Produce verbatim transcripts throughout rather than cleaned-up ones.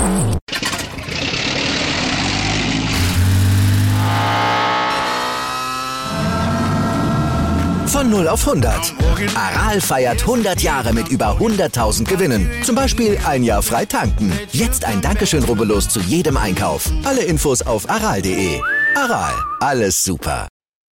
Von null auf hundert. Aral feiert hundert Jahre mit über hunderttausend Gewinnen. Zum Beispiel ein Jahr frei tanken. Jetzt ein Dankeschön, rubbellos zu jedem Einkauf. Alle Infos auf aral punkt de. Aral, alles super.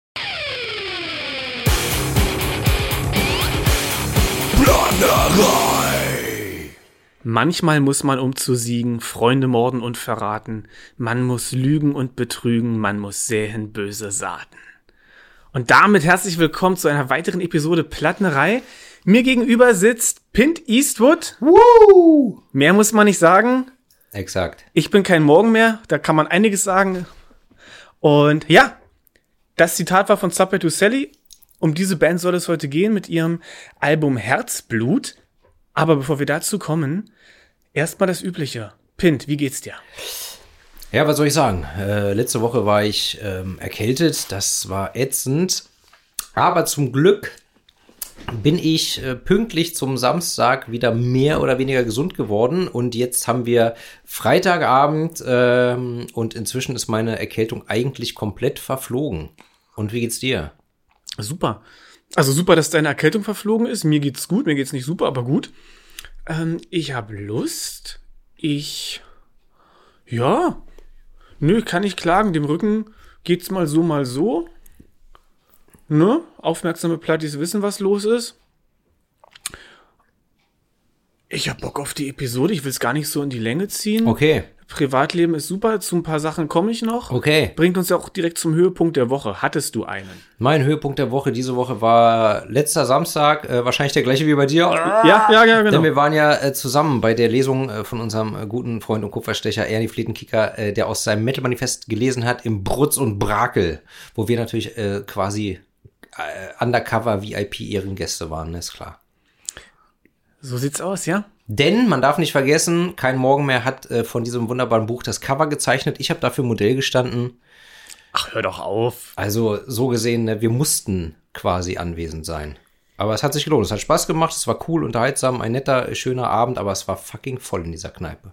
Plauderei. Manchmal muss man, um zu siegen, Freunde morden und verraten. Man muss lügen und betrügen. Man muss säen böse Saaten. Und damit herzlich willkommen zu einer weiteren Episode Plattenerei. Mir gegenüber sitzt Pint Eastwood. Woo! Mehr muss man nicht sagen. Exakt. Ich bin kein Morgen mehr, da kann man einiges sagen. Und ja, das Zitat war von Subway to Sally. Um diese Band soll es heute gehen mit ihrem Album Herzblut. Aber bevor wir dazu kommen, erstmal das Übliche. Pint, wie geht's dir? Ja, was soll ich sagen? Äh, letzte Woche war ich ähm, erkältet, das war ätzend. Aber zum Glück bin ich äh, pünktlich zum Samstag wieder mehr oder weniger gesund geworden. Und jetzt haben wir Freitagabend ähm, und inzwischen ist meine Erkältung eigentlich komplett verflogen. Und wie geht's dir? Super. Also super, dass deine Erkältung verflogen ist. Mir geht's gut, mir geht's nicht super, aber gut. Ähm, ich habe Lust. Ich... Ja... Nö, kann ich klagen. Dem Rücken geht's mal so, mal so. Ne? Aufmerksame Plattis wissen, was los ist. Ich hab Bock auf die Episode. Ich will es gar nicht so in die Länge ziehen. Okay. Privatleben ist super. Zu ein paar Sachen komme ich noch. Okay. Bringt uns ja auch direkt zum Höhepunkt der Woche. Hattest du einen? Mein Höhepunkt der Woche diese Woche war letzter Samstag, äh, wahrscheinlich der gleiche wie bei dir. Ja, ja, ja, genau. Denn wir waren ja äh, zusammen bei der Lesung äh, von unserem äh, guten Freund und Kupferstecher Ernie Flietenkicker, äh, der aus seinem Metal-Manifest gelesen hat im Brutz und Brakel, wo wir natürlich äh, quasi äh, Undercover-V I P-Ehrengäste waren, ist klar. So sieht's aus, ja? Denn, man darf nicht vergessen, Kein Morgen mehr hat äh, von diesem wunderbaren Buch das Cover gezeichnet. Ich habe dafür Modell gestanden. Ach, hör doch auf. Also so gesehen, ne, wir mussten quasi anwesend sein. Aber es hat sich gelohnt. Es hat Spaß gemacht, es war cool, unterhaltsam, ein netter, schöner Abend, aber es war fucking voll in dieser Kneipe.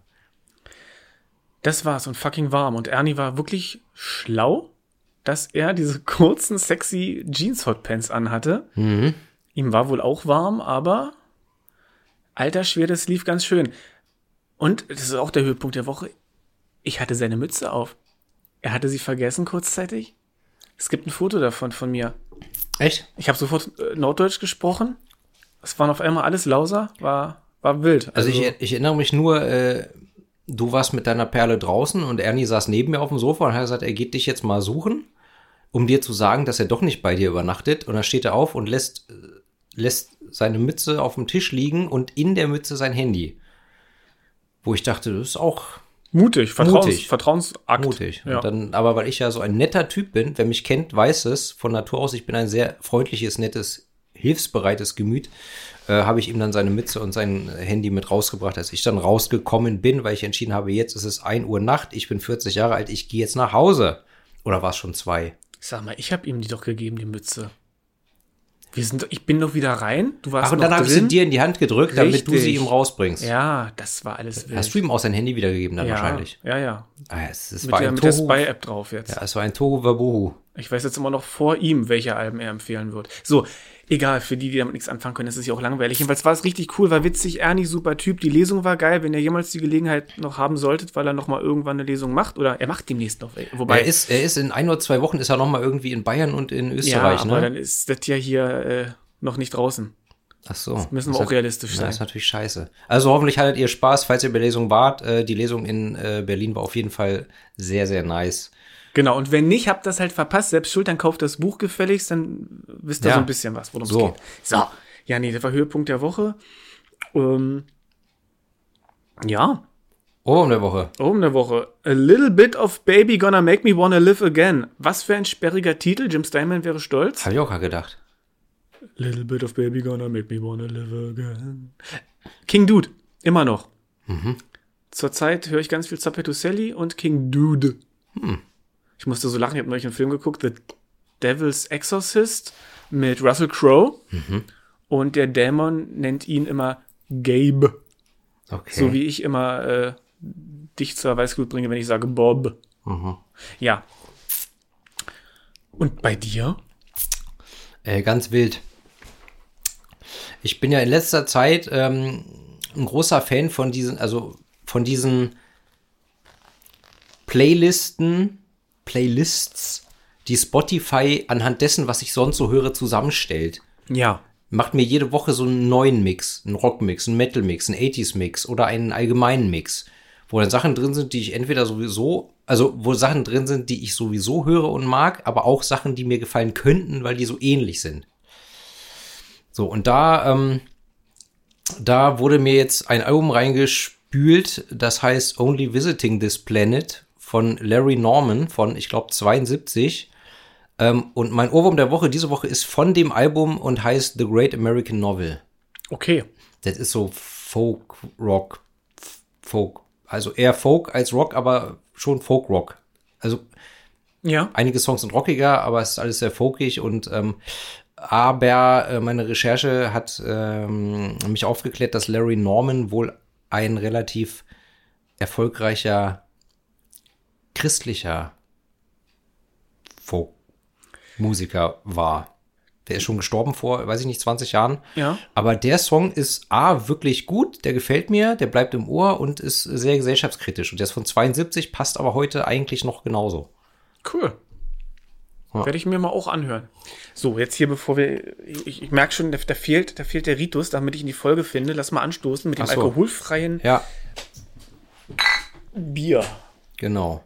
Das war's und fucking warm. Und Ernie war wirklich schlau, dass er diese kurzen, sexy Jeans-Hotpants anhatte. Mhm. Ihm war wohl auch warm, aber... Alter Schwede, das lief ganz schön. Und, das ist auch der Höhepunkt der Woche, ich hatte seine Mütze auf. Er hatte sie vergessen kurzzeitig. Es gibt ein Foto davon von mir. Echt? Ich habe sofort äh, Norddeutsch gesprochen. Es waren auf einmal alles Lauser, war, war wild. Also, also ich, ich erinnere mich nur, äh, du warst mit deiner Perle draußen und Ernie saß neben mir auf dem Sofa und hat gesagt, er geht dich jetzt mal suchen, um dir zu sagen, dass er doch nicht bei dir übernachtet. Und dann steht er auf und lässt... lässt seine Mütze auf dem Tisch liegen und in der Mütze sein Handy. Wo ich dachte, das ist auch mutig, Vertrauens, mutig. Vertrauensakt. Mutig. Ja. Und dann, aber weil ich ja so ein netter Typ bin, wer mich kennt, weiß es von Natur aus, ich bin ein sehr freundliches, nettes, hilfsbereites Gemüt, äh, habe ich ihm dann seine Mütze und sein Handy mit rausgebracht, als ich dann rausgekommen bin, weil ich entschieden habe, jetzt ist es ein Uhr Nacht, ich bin vierzig Jahre alt, ich gehe jetzt nach Hause. Oder war es schon zwei? Sag mal, ich habe ihm die doch gegeben, die Mütze. Wir sind, ich bin doch wieder rein. Du warst Ach, und noch dann habe ich drin. sie dir in die Hand gedrückt, damit Richtig. du sie ihm rausbringst. Ja, das war alles wild. Hast du ihm auch sein Handy wiedergegeben dann ja, wahrscheinlich? Ja, ja. Ah, es, es Mit, war der, ein mit der Tohu. Spy-App drauf jetzt. Ja, es war ein Tohu Wabohu. Ich weiß jetzt immer noch vor ihm, welche Alben er empfehlen wird. So, egal, für die, die damit nichts anfangen können, das ist ja auch langweilig. Jedenfalls war es richtig cool, war witzig, Ernie, super Typ, die Lesung war geil, wenn ihr jemals die Gelegenheit noch haben solltet, weil er noch mal irgendwann eine Lesung macht, oder er macht demnächst noch, wobei... Er ist, er ist in ein oder zwei Wochen, ist er noch mal irgendwie in Bayern und in Österreich, ja, aber ne? dann ist das ja hier äh, noch nicht draußen. Ach so. Das müssen wir das auch hat, realistisch na, sein. Das ist natürlich scheiße. Also hoffentlich hattet ihr Spaß, falls ihr bei der Lesung wart. Äh, die Lesung in äh, Berlin war auf jeden Fall sehr, sehr nice. Genau, und wenn nicht, habt das halt verpasst, selbst schuld, dann kauft das Buch gefälligst, dann wisst ihr Ja. so ein bisschen was, worum es So. geht. So, ja, nee, das war Höhepunkt der Woche. Ähm, ja, Ohrwurm der Woche. Oben der Woche. A Little Bit of Baby Gonna Make Me Wanna Live Again. Was für ein sperriger Titel. Jim Steinman wäre stolz. Habe ich auch gerade gedacht. Little Bit of Baby Gonna Make Me Wanna Live Again. King Dude. Immer noch. Mhm. Zurzeit höre ich ganz viel Subway to Sally und King Dude. Hm. Ich musste so lachen. Ich habe neulich einen Film geguckt. The Devil's Exorcist mit Russell Crowe. Mhm. Und der Dämon nennt ihn immer Gabe. Okay. So wie ich immer äh, dich zur Weißglut bringe, wenn ich sage Bob. Mhm. Ja. Und bei dir? Äh, ganz wild. Ich bin ja in letzter Zeit ähm, ein großer Fan von diesen, also von diesen Playlisten, Playlists, die Spotify anhand dessen, was ich sonst so höre, zusammenstellt. Ja. Macht mir jede Woche so einen neuen Mix, einen Rockmix, einen Metal-Mix, einen achtziger-Mix oder einen allgemeinen Mix, wo dann Sachen drin sind, die ich entweder sowieso, also wo Sachen drin sind, die ich sowieso höre und mag, aber auch Sachen, die mir gefallen könnten, weil die so ähnlich sind. So, und da, ähm, da wurde mir jetzt ein Album reingespült, das heißt Only Visiting This Planet von Larry Norman von, ich glaube, zweiundsiebzig. Ähm, und mein Ohrwurm der Woche diese Woche ist von dem Album und heißt The Great American Novel. Okay. Das ist so Folk, Rock, Folk. Also eher Folk als Rock, aber schon Folk Rock. Also ja. Einige Songs sind rockiger, aber es ist alles sehr folkig und ähm, aber äh, meine Recherche hat ähm, mich aufgeklärt, dass Larry Norman wohl ein relativ erfolgreicher christlicher Folk-Musiker war. Der ist schon gestorben vor, weiß ich nicht, zwanzig Jahren. Ja. Aber der Song ist A, wirklich gut, der gefällt mir, der bleibt im Ohr und ist sehr gesellschaftskritisch. Und der ist von zweiundsiebzig, passt aber heute eigentlich noch genauso. Cool. Ja. Werde ich mir mal auch anhören. So, jetzt hier, bevor wir, ich, ich merke schon, da, da, fehlt, da fehlt der Ritus, damit ich in die Folge finde. Lass mal anstoßen mit dem Ach so. alkoholfreien Ja. Bier. Genau.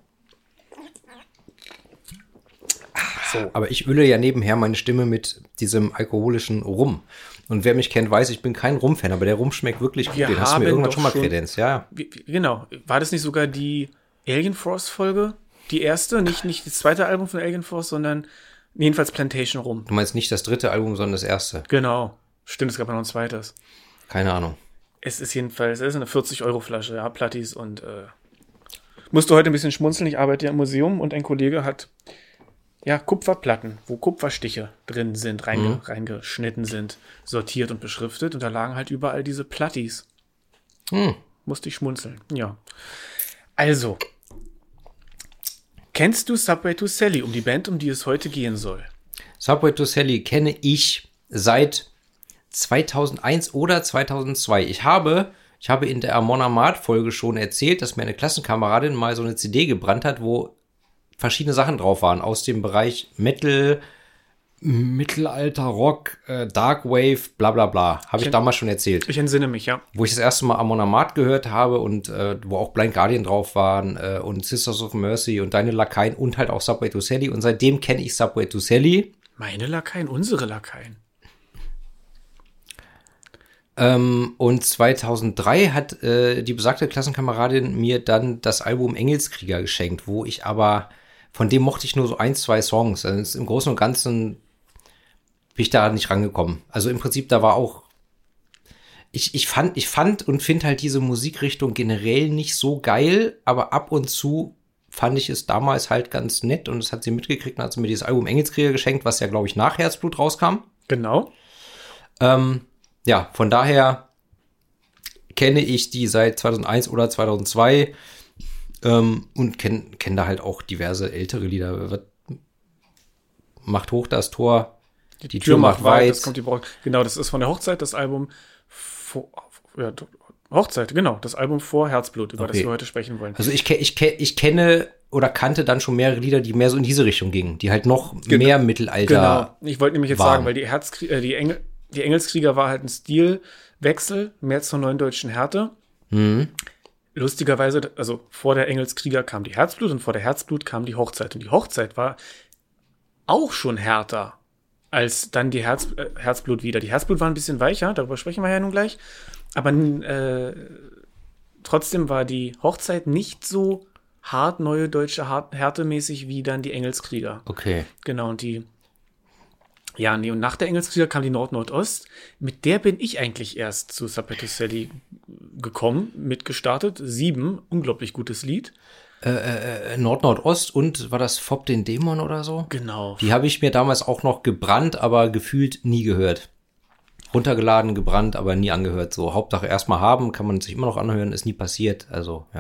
So. Aber ich öle ja nebenher meine Stimme mit diesem alkoholischen Rum. Und wer mich kennt, weiß, ich bin kein Rum-Fan, aber der Rum schmeckt wirklich gut. Wir Den hast du mir haben irgendwann doch schon mal schon- kredenzt, ja. Wie, wie, genau. War das nicht sogar die Alien Force-Folge? Die erste? Nicht, nicht das zweite Album von Alien Force, sondern jedenfalls Plantation rum. Du meinst nicht das dritte Album, sondern das erste. Genau. Stimmt, es gab ja noch ein zweites. Keine Ahnung. Es ist jedenfalls, es ist eine vierzig-Euro-Flasche, ja, Plattis und äh, musste heute ein bisschen schmunzeln. Ich arbeite ja im Museum und ein Kollege hat ja Kupferplatten, wo Kupferstiche drin sind, reinge, Mhm. reingeschnitten sind, sortiert und beschriftet und da lagen halt überall diese Plattis. Hm. Musste ich schmunzeln, ja. Also, kennst du Subway to Sally, um die Band, um die es heute gehen soll? Subway to Sally kenne ich seit zweitausendeins oder zweitausendzwei. Ich habe, ich habe in der Amon Amarth-Folge schon erzählt, dass mir eine Klassenkameradin mal so eine C D gebrannt hat, wo verschiedene Sachen drauf waren aus dem Bereich Metal, Mittelalter, Rock, äh, Dark Wave, bla bla bla. Habe ich Ich- damals schon erzählt. Ich entsinne mich, ja. Wo ich das erste Mal Amon Amarth gehört habe und äh, wo auch Blind Guardian drauf waren äh, und Sisters of Mercy und Deine Lakaien und halt auch Subway to Sally. Und seitdem kenne ich Subway to Sally. Meine Lakaien, unsere Lakaien. Ähm, und zweitausenddrei hat äh, die besagte Klassenkameradin mir dann das Album Engelskrieger geschenkt, wo ich aber, von dem mochte ich nur so ein, zwei Songs. Also im Großen und Ganzen bin ich da nicht rangekommen. Also im Prinzip, da war auch, ich, ich fand, ich fand und finde halt diese Musikrichtung generell nicht so geil, aber ab und zu fand ich es damals halt ganz nett und das hat sie mitgekriegt und hat sie mir dieses Album Engelskrieger geschenkt, was ja, glaube ich, nach Herzblut rauskam. Genau. Ähm, ja, von daher kenne ich die seit zweitausendeins oder zweitausendzwei ähm, und kenne kenn da halt auch diverse ältere Lieder. Was macht hoch das Tor, die, Tür, macht weit. Das kommt die Braut. Genau, das ist von der Hochzeit, das Album vor, ja, Hochzeit, genau, das Album vor Herzblut, über Okay. das wir heute sprechen wollen. Also ich, ke ich, ke ich kenne oder kannte dann schon mehrere Lieder, die mehr so in diese Richtung gingen, die halt noch Genau. mehr Mittelalter. Genau. Ich wollte nämlich jetzt waren. sagen, weil die Herzkrie äh, die, Engel die Engelskrieger war halt ein Stilwechsel, mehr zur neuen deutschen Härte. Mhm. Lustigerweise, also vor der Engelskrieger kam die Herzblut und vor der Herzblut kam die Hochzeit. Und die Hochzeit war auch schon härter als dann die Herz, äh, Herzblut wieder. Die Herzblut war ein bisschen weicher, darüber sprechen wir ja nun gleich. Aber äh, trotzdem war die Hochzeit nicht so hart, neue deutsche hart, härtemäßig wie dann die Engelskrieger. Okay. Genau, und die, ja, nee, und nach der Engelskrieger kam die Nord-Nordost. Mit der bin ich eigentlich erst zu Subway to Sally gekommen, mitgestartet. Sieben, unglaublich gutes Lied. Äh, Nord-Nordost und war das Fob den Dämon oder so? Genau. Die habe ich mir damals auch noch gebrannt, aber gefühlt nie gehört. Runtergeladen, gebrannt, aber nie angehört. So, Hauptsache erstmal haben, kann man sich immer noch anhören, ist nie passiert. Also, ja. Ja.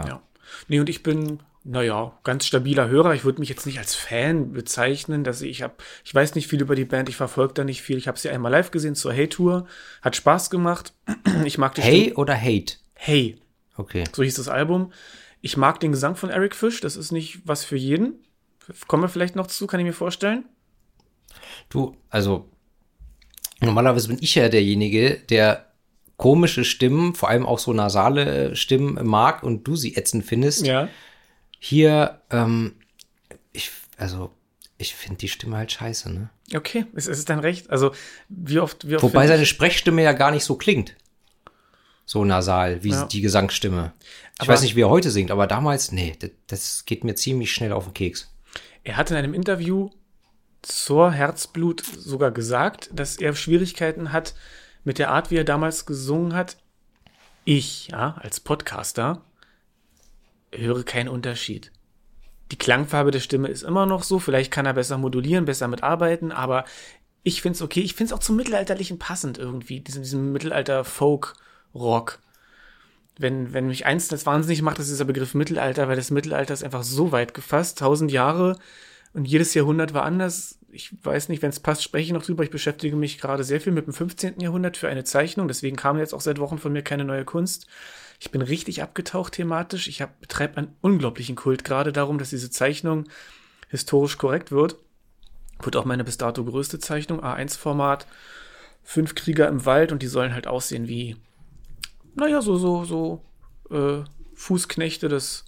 Nee, und ich bin, naja, ganz stabiler Hörer. Ich würde mich jetzt nicht als Fan bezeichnen, dass ich habe, ich weiß nicht viel über die Band, ich verfolge da nicht viel. Ich habe sie einmal live gesehen zur Hey-Tour, hat Spaß gemacht. Ich mag die Hey Stimme. oder Hate? Hey, Okay. so hieß das Album. Ich mag den Gesang von Eric Fish, das ist nicht was für jeden. Kommen wir vielleicht noch zu, kann ich mir vorstellen. Du, also normalerweise bin ich ja derjenige, der komische Stimmen, vor allem auch so nasale Stimmen mag und du sie ätzend findest. Ja. Hier, ähm, ich, also, ich finde die Stimme halt scheiße, ne? Okay, es es ist dein Recht. Also, wie oft, wie oft Wobei find seine ich- Sprechstimme ja gar nicht so klingt. So nasal, wie Ja. die Gesangsstimme. Ich Aber- weiß nicht, wie er heute singt, aber damals, nee, das, das geht mir ziemlich schnell auf den Keks. Er hat in einem Interview zur Herzblut sogar gesagt, dass er Schwierigkeiten hat mit der Art, wie er damals gesungen hat. Ich, ja, als Podcaster, höre keinen Unterschied. Die Klangfarbe der Stimme ist immer noch so, vielleicht kann er besser modulieren, besser mitarbeiten, aber ich finde es okay. Ich finde es auch zum Mittelalterlichen passend irgendwie, diesem, diesem Mittelalter-Folk-Rock. Wenn, wenn mich eins das wahnsinnig macht, ist dieser Begriff Mittelalter, weil das Mittelalter ist einfach so weit gefasst, tausend Jahre und jedes Jahrhundert war anders. Ich weiß nicht, wenn es passt, spreche ich noch drüber. Ich beschäftige mich gerade sehr viel mit dem fünfzehnten Jahrhundert für eine Zeichnung, deswegen kam jetzt auch seit Wochen von mir keine neue Kunst. Ich bin richtig abgetaucht thematisch. Ich hab, betreibe einen unglaublichen Kult gerade darum, dass diese Zeichnung historisch korrekt wird. Wird auch meine bis dato größte Zeichnung, A eins Format, fünf Krieger im Wald und die sollen halt aussehen wie, naja, so, so, so äh, Fußknechte des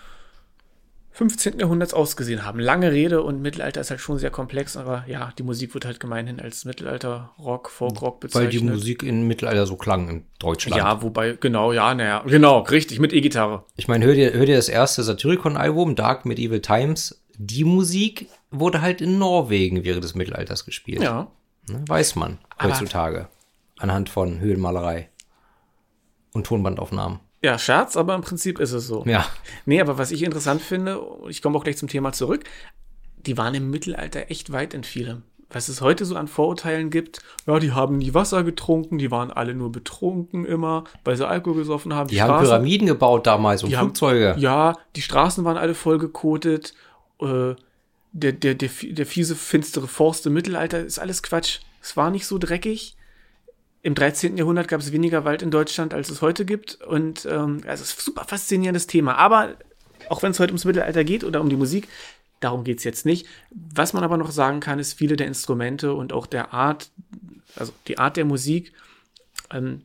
fünfzehnten Jahrhunderts ausgesehen haben. Lange Rede und Mittelalter ist halt schon sehr komplex, aber ja, die Musik wird halt gemeinhin als Mittelalter-Rock, Folk-Rock bezeichnet. Weil die Musik im Mittelalter so klang in Deutschland. Ja, wobei, genau, ja, naja, genau, richtig, mit E-Gitarre. Ich meine, hör dir, hör dir das erste Satyricon-Album, Dark Medieval Times. Die Musik wurde halt in Norwegen während des Mittelalters gespielt. Ja. Ne, weiß man Aber- heutzutage. Anhand von Höhlenmalerei und Tonbandaufnahmen. Ja, Scherz, aber im Prinzip ist es so. Ja. Nee, aber was ich interessant finde, ich komme auch gleich zum Thema zurück, die waren im Mittelalter echt weit in vielem. Was es heute so an Vorurteilen gibt, ja, die haben nie Wasser getrunken, die waren alle nur betrunken immer, weil sie Alkohol gesoffen haben. Die haben Pyramiden gebaut damals und die haben- Flugzeuge. Ja, die Straßen waren alle vollgekotet, äh, der, der, der, der fiese, finstere Forst im Mittelalter ist alles Quatsch. Es war nicht so dreckig. Im dreizehnten Jahrhundert gab es weniger Wald in Deutschland, als es heute gibt. Und ähm, also es ist ein super faszinierendes Thema. Aber auch wenn es heute ums Mittelalter geht oder um die Musik, darum geht es jetzt nicht. Was man aber noch sagen kann, ist, viele der Instrumente und auch der Art, also die Art der Musik, ähm,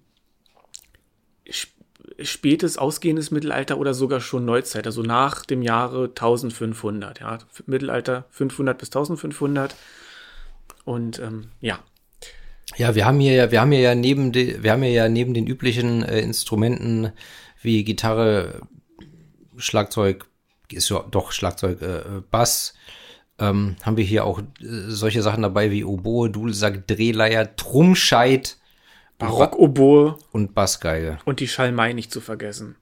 sp- spätes, ausgehendes Mittelalter oder sogar schon Neuzeit, also nach dem Jahre eintausendfünfhundert. Ja, Mittelalter fünfhundert bis eintausendfünfhundert. Und ähm, ja. Ja, wir haben hier ja, wir haben hier ja neben de, wir haben hier ja neben den üblichen äh, Instrumenten wie Gitarre, Schlagzeug, ist ja doch Schlagzeug, äh, Bass, ähm, haben wir hier auch äh, solche Sachen dabei wie Oboe, Dudelsack, Drehleier, Trummscheit Barockoboe und Bassgeige. und die Schalmei nicht zu vergessen.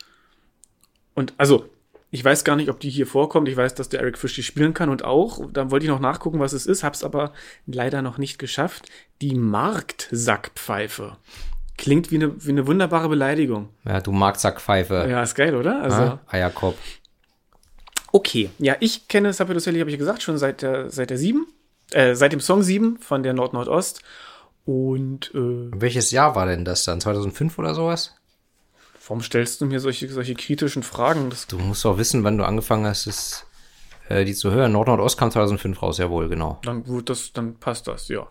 Und also, ich weiß gar nicht, ob die hier vorkommt. Ich weiß, dass der Eric Fish die spielen kann und auch. Dann wollte ich noch nachgucken, was es ist, hab's aber leider noch nicht geschafft. Die Marktsackpfeife. Klingt wie eine, wie eine wunderbare Beleidigung. Ja, du Marktsackpfeife. Ja, ist geil, oder? Also, Ah, Eierkopf. okay. Ja, ich kenne Sapphire Sally, habe ich gesagt, schon seit der, seit der sieben, äh, seit dem Song sieben von der Nord-Nordost. Und, äh, Welches Jahr war denn das dann? zweitausendfünf oder sowas? warum stellst du mir solche, solche kritischen Fragen? Das, Du musst doch wissen, wann du angefangen hast, es, äh, die zu hören. Nord-Nordost kam zweitausendfünf raus, jawohl, genau. dann, gut, das, dann passt das, ja.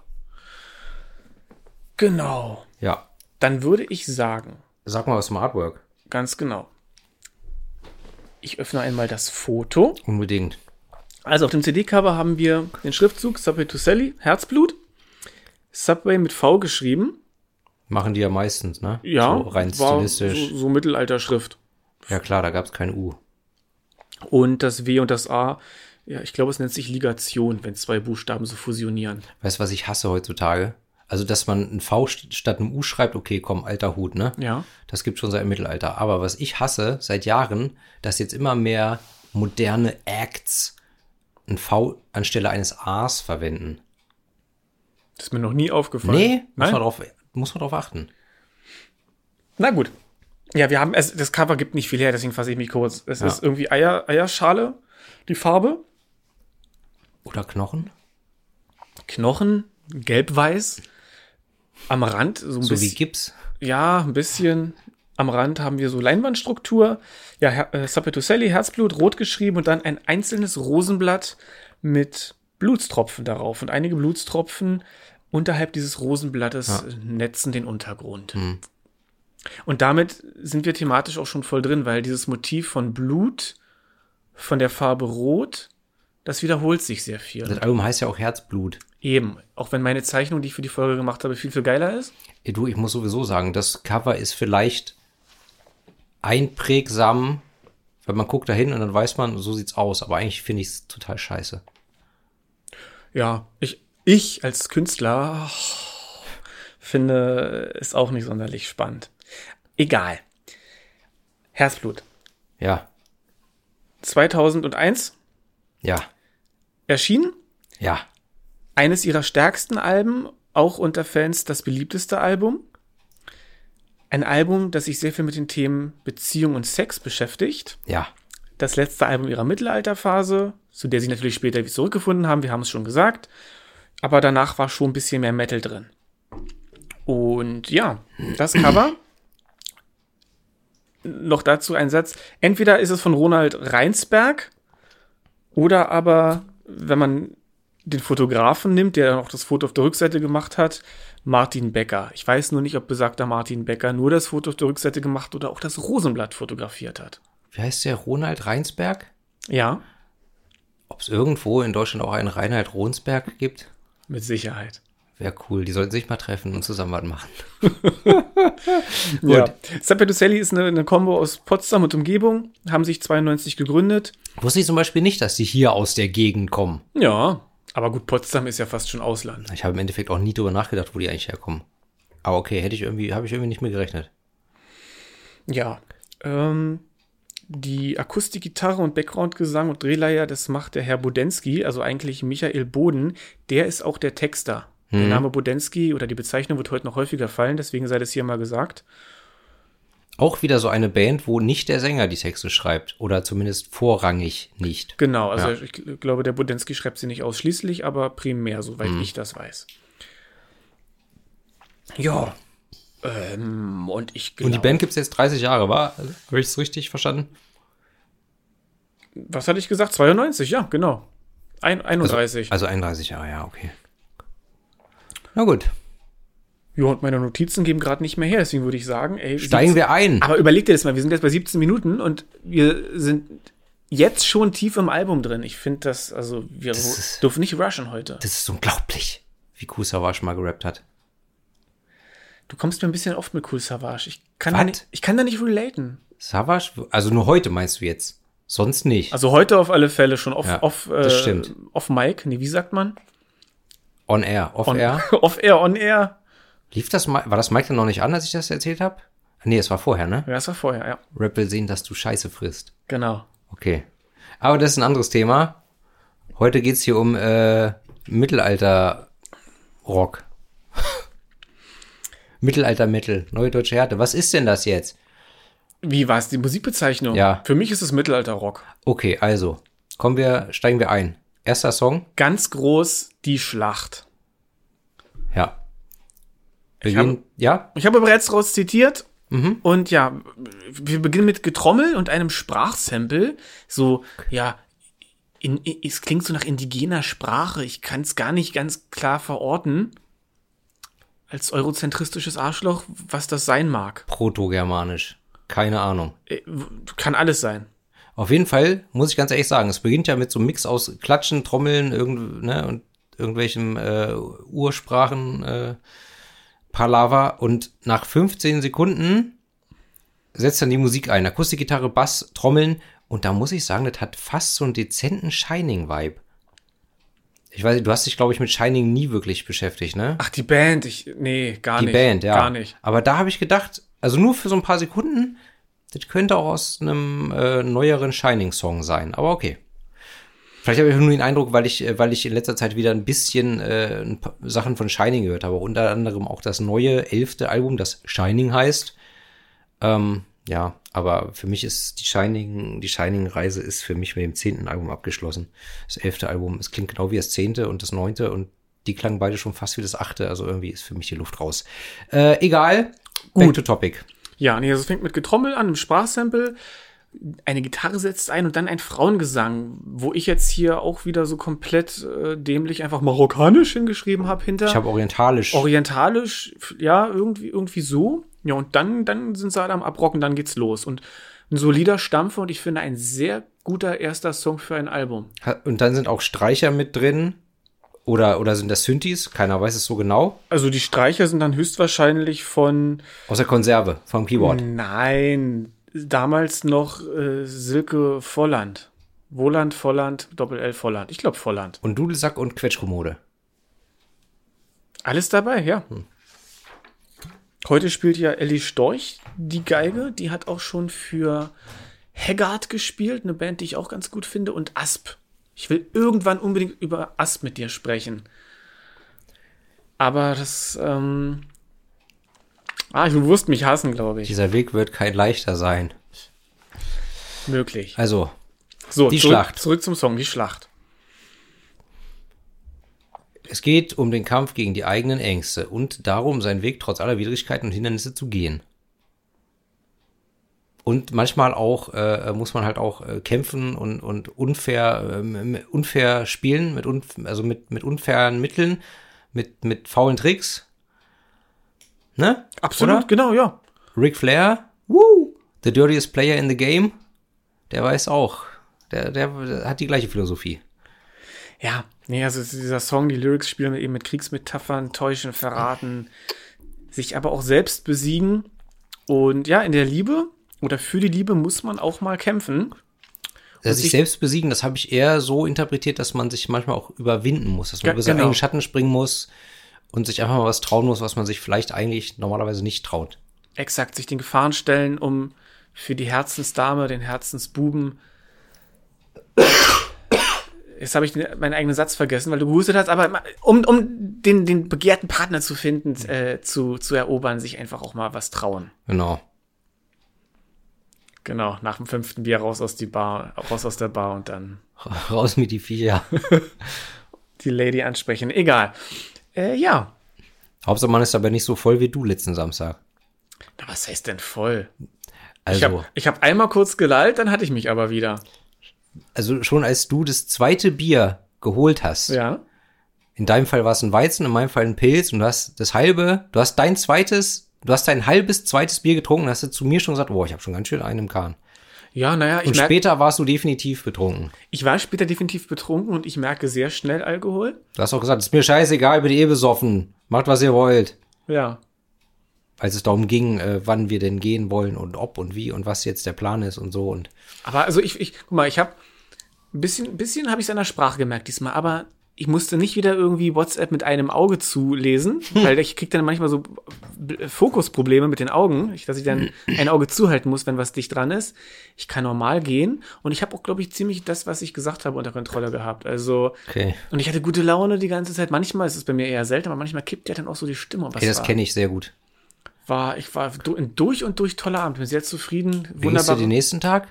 Genau. Ja. Dann würde ich sagen, Sag mal was zum Artwork. ganz genau. Ich öffne einmal das Foto. Unbedingt. Also auf dem C D-Cover haben wir den Schriftzug Subway to Sally, Herzblut. Subway mit V geschrieben. Machen die ja meistens, ne? Ja, So rein war stilistisch. So, so Mittelalter-Schrift. Ja klar, da gab es kein U. Und das W und das A, ja, ich glaube, es nennt sich Ligation, wenn zwei Buchstaben so fusionieren. Weißt du, was ich hasse heutzutage? Also, dass man ein V st- statt einem U schreibt, okay, komm, alter Hut, ne? Ja. Das gibt schon seit dem Mittelalter. Aber was ich hasse seit Jahren, dass jetzt immer mehr moderne Acts ein V anstelle eines A's verwenden. Das ist mir noch nie aufgefallen. Nee, muss Nein? man, drauf, muss man drauf achten. Na gut. Ja, wir haben, es, das Cover gibt nicht viel her, deswegen fasse ich mich kurz. Es Ja. ist irgendwie Eier, Eierschale, die Farbe. Oder Knochen? Knochen, gelb-weiß. Am Rand so ein So wie bisschen. Gips. Ja, ein bisschen. Am Rand haben wir so Leinwandstruktur. Ja, Her äh, Sapetoselli, Herzblut, rot geschrieben und dann ein einzelnes Rosenblatt mit Blutstropfen darauf. Und einige Blutstropfen unterhalb dieses Rosenblattes Ja. netzen den Untergrund. Hm. Und damit sind wir thematisch auch schon voll drin, weil dieses Motiv von Blut, von der Farbe Rot, das wiederholt sich sehr viel. Das Album heißt ja auch Herzblut. Eben, auch wenn meine Zeichnung, die ich für die Folge gemacht habe, viel, viel geiler ist. Ey, Du, ich muss sowieso sagen, das Cover ist vielleicht einprägsam, weil man guckt da hin und dann weiß man, so sieht's aus. Aber eigentlich finde ich es total scheiße. Ja, ich, ich als Künstler oh, finde es auch nicht sonderlich spannend. Egal. Herzblut. Ja, zweitausendeins ja, erschienen. ja. Eines ihrer stärksten Alben, auch unter Fans das beliebteste Album. Ein Album, das sich sehr viel mit den Themen Beziehung und Sex beschäftigt. Ja, Das letzte Album ihrer Mittelalterphase, zu der sie natürlich später wieder zurückgefunden haben, wir haben es schon gesagt. Aber danach war schon ein bisschen mehr Metal drin. Und ja, das Cover. Noch dazu ein Satz. Entweder ist es von Ronald Reinsberg oder aber, wenn man den Fotografen nimmt, der dann auch das Foto auf der Rückseite gemacht hat, Martin Becker. Ich weiß nur nicht, ob besagter Martin Becker nur das Foto auf der Rückseite gemacht oder auch das Rosenblatt fotografiert hat. wie heißt der? Ronald Reinsberg? Ja, Ob es irgendwo in Deutschland auch einen Reinhard Ronsberg gibt? mit Sicherheit. Wäre cool. Die sollten sich mal treffen und zusammen was machen. Ja. Sapetoselli ist eine, eine Kombo aus Potsdam und Umgebung, haben sich zweiundneunzig gegründet. Wusste ich zum Beispiel nicht, dass die hier aus der Gegend kommen. Ja, aber gut, Potsdam ist ja fast schon Ausland. Ich habe im Endeffekt auch nie drüber nachgedacht, wo die eigentlich herkommen. Aber okay, hätte ich irgendwie, habe ich irgendwie nicht mehr gerechnet. Ja, ähm, die Akustikgitarre und Backgroundgesang und Drehleier, das macht der Herr Bodensky, also eigentlich Michael Boden. Der ist auch der Texter. Der Name Bodensky oder die Bezeichnung wird heute noch häufiger fallen, deswegen sei das hier mal gesagt. Auch wieder so eine Band, wo nicht der Sänger die Texte schreibt. Oder zumindest vorrangig nicht. Genau, also Ja. ich glaube, der Bodensky schreibt sie nicht ausschließlich, aber primär, soweit ich das weiß. Ja, ähm, und ich glaube... Und die Band gibt's jetzt dreißig Jahre, war? Habe ich es richtig verstanden? Was hatte ich gesagt? zweiundneunzig, ja, genau. Ein, einunddreißig. Also einunddreißig Jahre, ja, okay. Na gut. Ja, und meine Notizen geben gerade nicht mehr her, deswegen würde ich sagen, ey... Steigen wir ein. Aber überleg dir das mal, wir sind jetzt bei siebzehn Minuten und wir sind jetzt schon tief im Album drin. Ich finde das, also wir Das ist- dürfen nicht rushen heute. Das ist unglaublich, wie Kool Savas mal gerappt hat. Du kommst mir ein bisschen oft mit Kool Savas. Ich kann, Was? da nicht, ich kann da nicht relaten. Savas? Also nur heute meinst du jetzt? Sonst nicht. Also heute auf alle Fälle schon off, Ja, off, das äh, stimmt. off Mic. Nee, wie sagt man? On Air, Off On, Air. off Air, on Air. Lief das mal, war das Mike dann noch nicht an, als ich das erzählt habe? Nee, es war vorher, ne? Ja, das war vorher, ja. Rap will sehen, dass du Scheiße frisst. Genau. Okay. Aber das ist ein anderes Thema. Heute geht's hier um äh, Mittelalter-Rock. Mittelalter-Metal, neue deutsche Härte. Was ist denn das jetzt? Wie war es, die Musikbezeichnung? Ja. Für mich ist es Mittelalter-Rock. Okay, also, kommen wir, steigen wir ein. Erster Song. Ganz groß, die Schlacht. Ja. Ich Beginn, habe- ja? Ich habe bereits raus zitiert. Mhm. Und ja, wir beginnen mit Getrommel und einem Sprachsample. So, ja, in, in, es klingt so nach indigener Sprache. Ich kann es gar nicht ganz klar verorten. Als eurozentristisches Arschloch, was das sein mag. Proto-Germanisch. Keine Ahnung. Äh, Kann alles sein. Auf jeden Fall muss ich ganz ehrlich sagen, es beginnt ja mit so einem Mix aus Klatschen, Trommeln, irgend, ne, und irgendwelchen äh, Ursprachen, äh, Palaver, und nach fünfzehn Sekunden setzt dann die Musik ein. Akustikgitarre, Bass, Trommeln, und da muss ich sagen, das hat fast so einen dezenten Shining-Vibe. Ich weiß nicht, du hast dich, glaube ich, mit Shining nie wirklich beschäftigt, ne? Ach, die Band, ich, nee, gar die nicht. Band, ja. Gar nicht. Aber da habe ich gedacht, also nur für so ein paar Sekunden, das könnte auch aus einem äh, neueren Shining-Song sein. Aber okay. Vielleicht habe ich nur den Eindruck, weil ich, äh, weil ich in letzter Zeit wieder ein bisschen äh, ein paar Sachen von Shining gehört habe. Unter anderem auch das neue elfte Album, das Shining heißt. Ähm, Ja, aber für mich ist die Shining, die Shining-Reise ist für mich mit dem zehnten Album abgeschlossen. Das elfte Album, es klingt genau wie das zehnte und das neunte und die klangen beide schon fast wie das achte, also irgendwie ist für mich die Luft raus. Äh, egal, back to topic. Ja, nee, also es fängt mit Getrommel an, einem Sprachsample, eine Gitarre setzt ein und dann ein Frauengesang, wo ich jetzt hier auch wieder so komplett äh, dämlich einfach marokkanisch hingeschrieben habe hinter. Ich habe orientalisch. Orientalisch, ja, irgendwie, irgendwie so. Ja, und dann, dann sind sie halt am Abrocken, dann geht's los. Und ein solider Stampfer und ich finde ein sehr guter erster Song für ein Album. Und dann sind auch Streicher mit drin. Oder, oder sind das Synthes? Keiner weiß es so genau. Also die Streicher sind dann höchstwahrscheinlich von... Aus der Konserve, vom Keyboard. Nein, damals noch äh, Silke Volland. Woland, Volland, Doppel-L Volland. Ich glaube Volland. Und Dudelsack und Quetschkommode. Alles dabei, ja. Hm. Heute spielt ja Elli Storch die Geige. Die hat auch schon für Haggard gespielt, eine Band, die ich auch ganz gut finde. Und Asp. Ich will irgendwann unbedingt über Asp mit dir sprechen. Aber das, ähm... Ah, du wirst mich hassen, glaube ich. Dieser Weg wird kein leichter sein. Möglich. Also, so, die zurück, Schlacht. Zurück zum Song, die Schlacht. Es geht um den Kampf gegen die eigenen Ängste und darum, seinen Weg trotz aller Widrigkeiten und Hindernisse zu gehen. Und manchmal auch äh, muss man halt auch äh, kämpfen und, und unfair, äh, unfair spielen, mit unf- also mit, mit unfairen Mitteln, mit, mit faulen Tricks. Ne? Absolut, Oder? Genau, ja. Ric Flair, woo, the dirtiest player in the game, der weiß auch, der, der, der hat die gleiche Philosophie. Ja, nee, also dieser Song, die Lyrics spielen eben mit Kriegsmetaphern, täuschen, verraten, sich aber auch selbst besiegen. Und ja, in der Liebe oder für die Liebe muss man auch mal kämpfen. Also sich selbst besiegen, das habe ich eher so interpretiert, dass man sich manchmal auch überwinden muss, dass man ja, über seinen genau. eigenen Schatten springen muss und sich einfach mal was trauen muss, was man sich vielleicht eigentlich normalerweise nicht traut. Exakt, sich den Gefahren stellen, um für die Herzensdame, den Herzensbuben. Jetzt habe ich den, meinen eigenen Satz vergessen, weil du gehustet hast, aber um, um den, den begehrten Partner zu finden, äh, zu, zu erobern, sich einfach auch mal was trauen. Genau. Genau, nach dem fünften Bier raus aus die Bar, raus aus der Bar und dann raus mit die Viecher. Die Lady ansprechen. Egal. Äh, ja. Hauptsache man ist aber nicht so voll wie du letzten Samstag. Na, was heißt denn voll? Also, ich habe ich hab einmal kurz gelallt, dann hatte ich mich aber wieder. Also schon als du das zweite Bier geholt hast. Ja. In deinem Fall war es ein Weizen, in meinem Fall ein Pilz und du hast das halbe, du hast dein zweites, du hast dein halbes zweites Bier getrunken und hast du zu mir schon gesagt, boah, ich habe schon ganz schön einen im Kahn. Ja, naja, ich Und merk, später warst du definitiv betrunken. ich war später definitiv betrunken und ich merke sehr schnell Alkohol. Du hast auch gesagt, ist mir scheißegal, ich bin eh besoffen. Macht, was ihr wollt. Ja. Als es darum ging, äh, wann wir denn gehen wollen und ob und wie und was jetzt der Plan ist und so. Und Aber also ich, ich guck mal, ich habe ein bisschen, bisschen habe ich es an der Sprache gemerkt diesmal, aber ich musste nicht wieder irgendwie WhatsApp mit einem Auge zulesen, weil ich krieg dann manchmal so Fokusprobleme mit den Augen, dass ich dann ein Auge zuhalten muss, wenn was dicht dran ist. Ich kann normal gehen und ich habe auch, glaube ich, ziemlich das, was ich gesagt habe, unter Kontrolle gehabt. Also, okay. Und ich hatte gute Laune die ganze Zeit. Manchmal ist es bei mir eher selten, aber manchmal kippt ja dann auch so die Stimme. Was Okay, das war, kenne ich sehr gut. war, ich war du- ein durch und durch toller Abend. Bin sehr zufrieden. Wie ging's dir den nächsten Tag?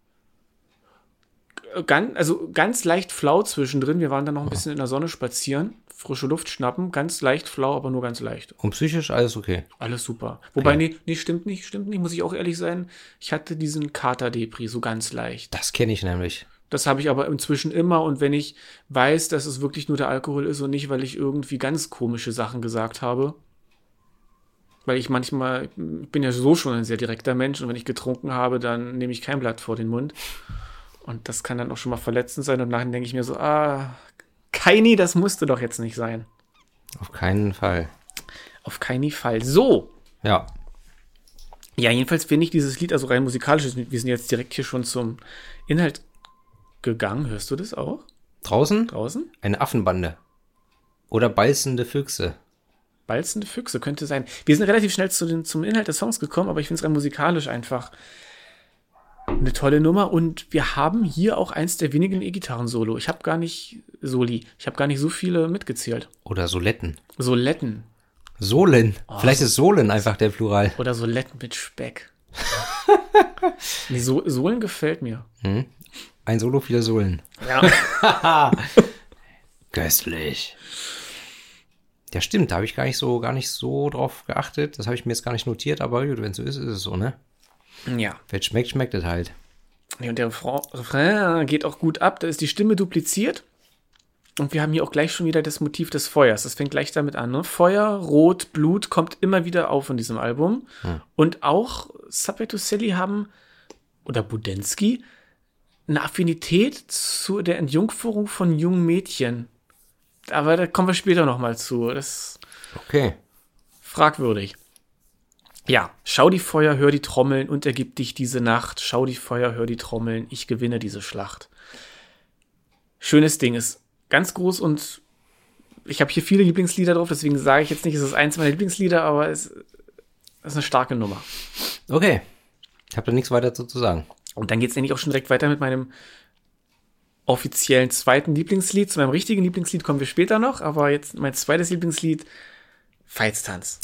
Ganz, also ganz leicht flau zwischendrin. Wir waren dann noch ein bisschen in der Sonne spazieren, frische Luft schnappen. Ganz leicht flau, aber nur ganz leicht. Und psychisch alles okay? Alles super. Wobei, Ja. nee, nee, stimmt nicht, stimmt nicht, muss ich auch ehrlich sein. Ich hatte diesen Kater-Depri, so ganz leicht. Das kenne ich nämlich. Das habe ich aber inzwischen immer. Und wenn ich weiß, dass es wirklich nur der Alkohol ist und nicht, weil ich irgendwie ganz komische Sachen gesagt habe. Weil ich manchmal, ich bin ja so schon ein sehr direkter Mensch und wenn ich getrunken habe, dann nehme ich kein Blatt vor den Mund. Und das kann dann auch schon mal verletzend sein. Und nachher denke ich mir so, ah, Keini, das musste doch jetzt nicht sein. Auf keinen Fall. Auf keinen Fall. So. Ja. Ja, jedenfalls finde ich dieses Lied, also rein musikalisch, wir sind jetzt direkt hier schon zum Inhalt gegangen. Hörst du das auch? Draußen? Draußen? Eine Affenbande. Oder balzende Füchse. Balzende Füchse könnte sein. Wir sind relativ schnell zu den, zum Inhalt des Songs gekommen, aber ich finde es rein musikalisch einfach eine tolle Nummer. Und wir haben hier auch eins der wenigen E-Gitarren-Solo. Ich habe gar nicht, Soli, ich habe gar nicht so viele mitgezählt. Oder Soletten. Soletten. Sohlen. Oh. Vielleicht ist Sohlen einfach der Plural. Oder Soletten mit Speck. Die so- Sohlen gefällt mir. Hm? Ein Solo, viele Sohlen. Ja. Köstlich. Ja, stimmt, da habe ich gar nicht so, gar nicht so drauf geachtet. Das habe ich mir jetzt gar nicht notiert, aber gut, wenn es so ist, ist es so, ne? Ja. Wenn es schmeckt, schmeckt es halt. Und der Refrain geht auch gut ab, da ist die Stimme dupliziert. Und wir haben hier auch gleich schon wieder das Motiv des Feuers. Das fängt gleich damit an, ne? Feuer, Rot, Blut kommt immer wieder auf in diesem Album. Hm. Und auch Subway to Sally haben, oder Budensky, eine Affinität zu der Entjungferung von jungen Mädchen. Aber da kommen wir später nochmal zu. Das ist okay. Fragwürdig. Ja, schau die Feuer, hör die Trommeln und ergib dich diese Nacht. Schau die Feuer, hör die Trommeln, ich gewinne diese Schlacht. Schönes Ding, ist ganz groß und ich habe hier viele Lieblingslieder drauf, deswegen sage ich jetzt nicht, es ist eins meiner Lieblingslieder, aber es ist eine starke Nummer. Okay, ich habe da nichts weiter zu sagen. Und dann geht es nämlich auch schon direkt weiter mit meinem offiziellen zweiten Lieblingslied. Zu meinem richtigen Lieblingslied kommen wir später noch, aber jetzt mein zweites Lieblingslied, Veitstanz.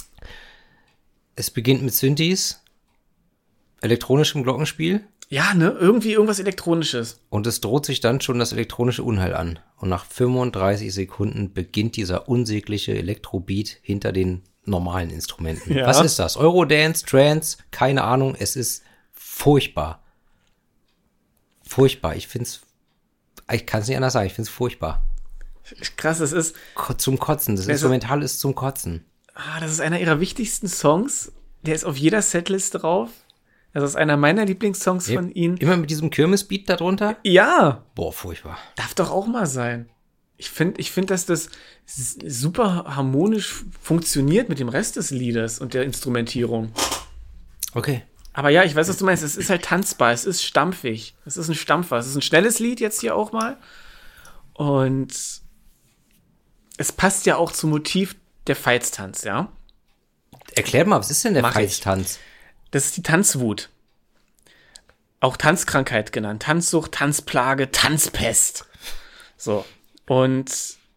Es beginnt mit Synthes, elektronischem Glockenspiel. Ja, ne? Irgendwie irgendwas Elektronisches. Und es droht sich dann schon das elektronische Unheil an. Und nach fünfunddreißig Sekunden beginnt dieser unsägliche Elektrobeat hinter den normalen Instrumenten. Ja. Was ist das? Eurodance, Trance? Keine Ahnung. Es ist furchtbar. Furchtbar. Ich find's, ich kann es nicht anders sagen. Ich find's furchtbar. Krass, das ist... Zum Kotzen. Das Instrumental ist zum Kotzen. Ah, das ist einer ihrer wichtigsten Songs. Der ist auf jeder Setlist drauf. Das ist einer meiner Lieblingssongs ja, von ihnen. Immer mit diesem Kirmesbeat da drunter? Ja. Boah, furchtbar. Darf doch auch mal sein. Ich finde, ich find, dass das super harmonisch funktioniert mit dem Rest des Liedes und der Instrumentierung. Okay. Aber ja, ich weiß, was du meinst. Es ist halt tanzbar. Es ist stampfig. Es ist ein Stampfer. Es ist ein schnelles Lied jetzt hier auch mal. Und es passt ja auch zum Motiv der Veitstanz, ja? Erklärt mal, was ist denn der Mach Veitstanz? Das ist die Tanzwut. Auch Tanzkrankheit genannt. Tanzsucht, Tanzplage, Tanzpest. So. Und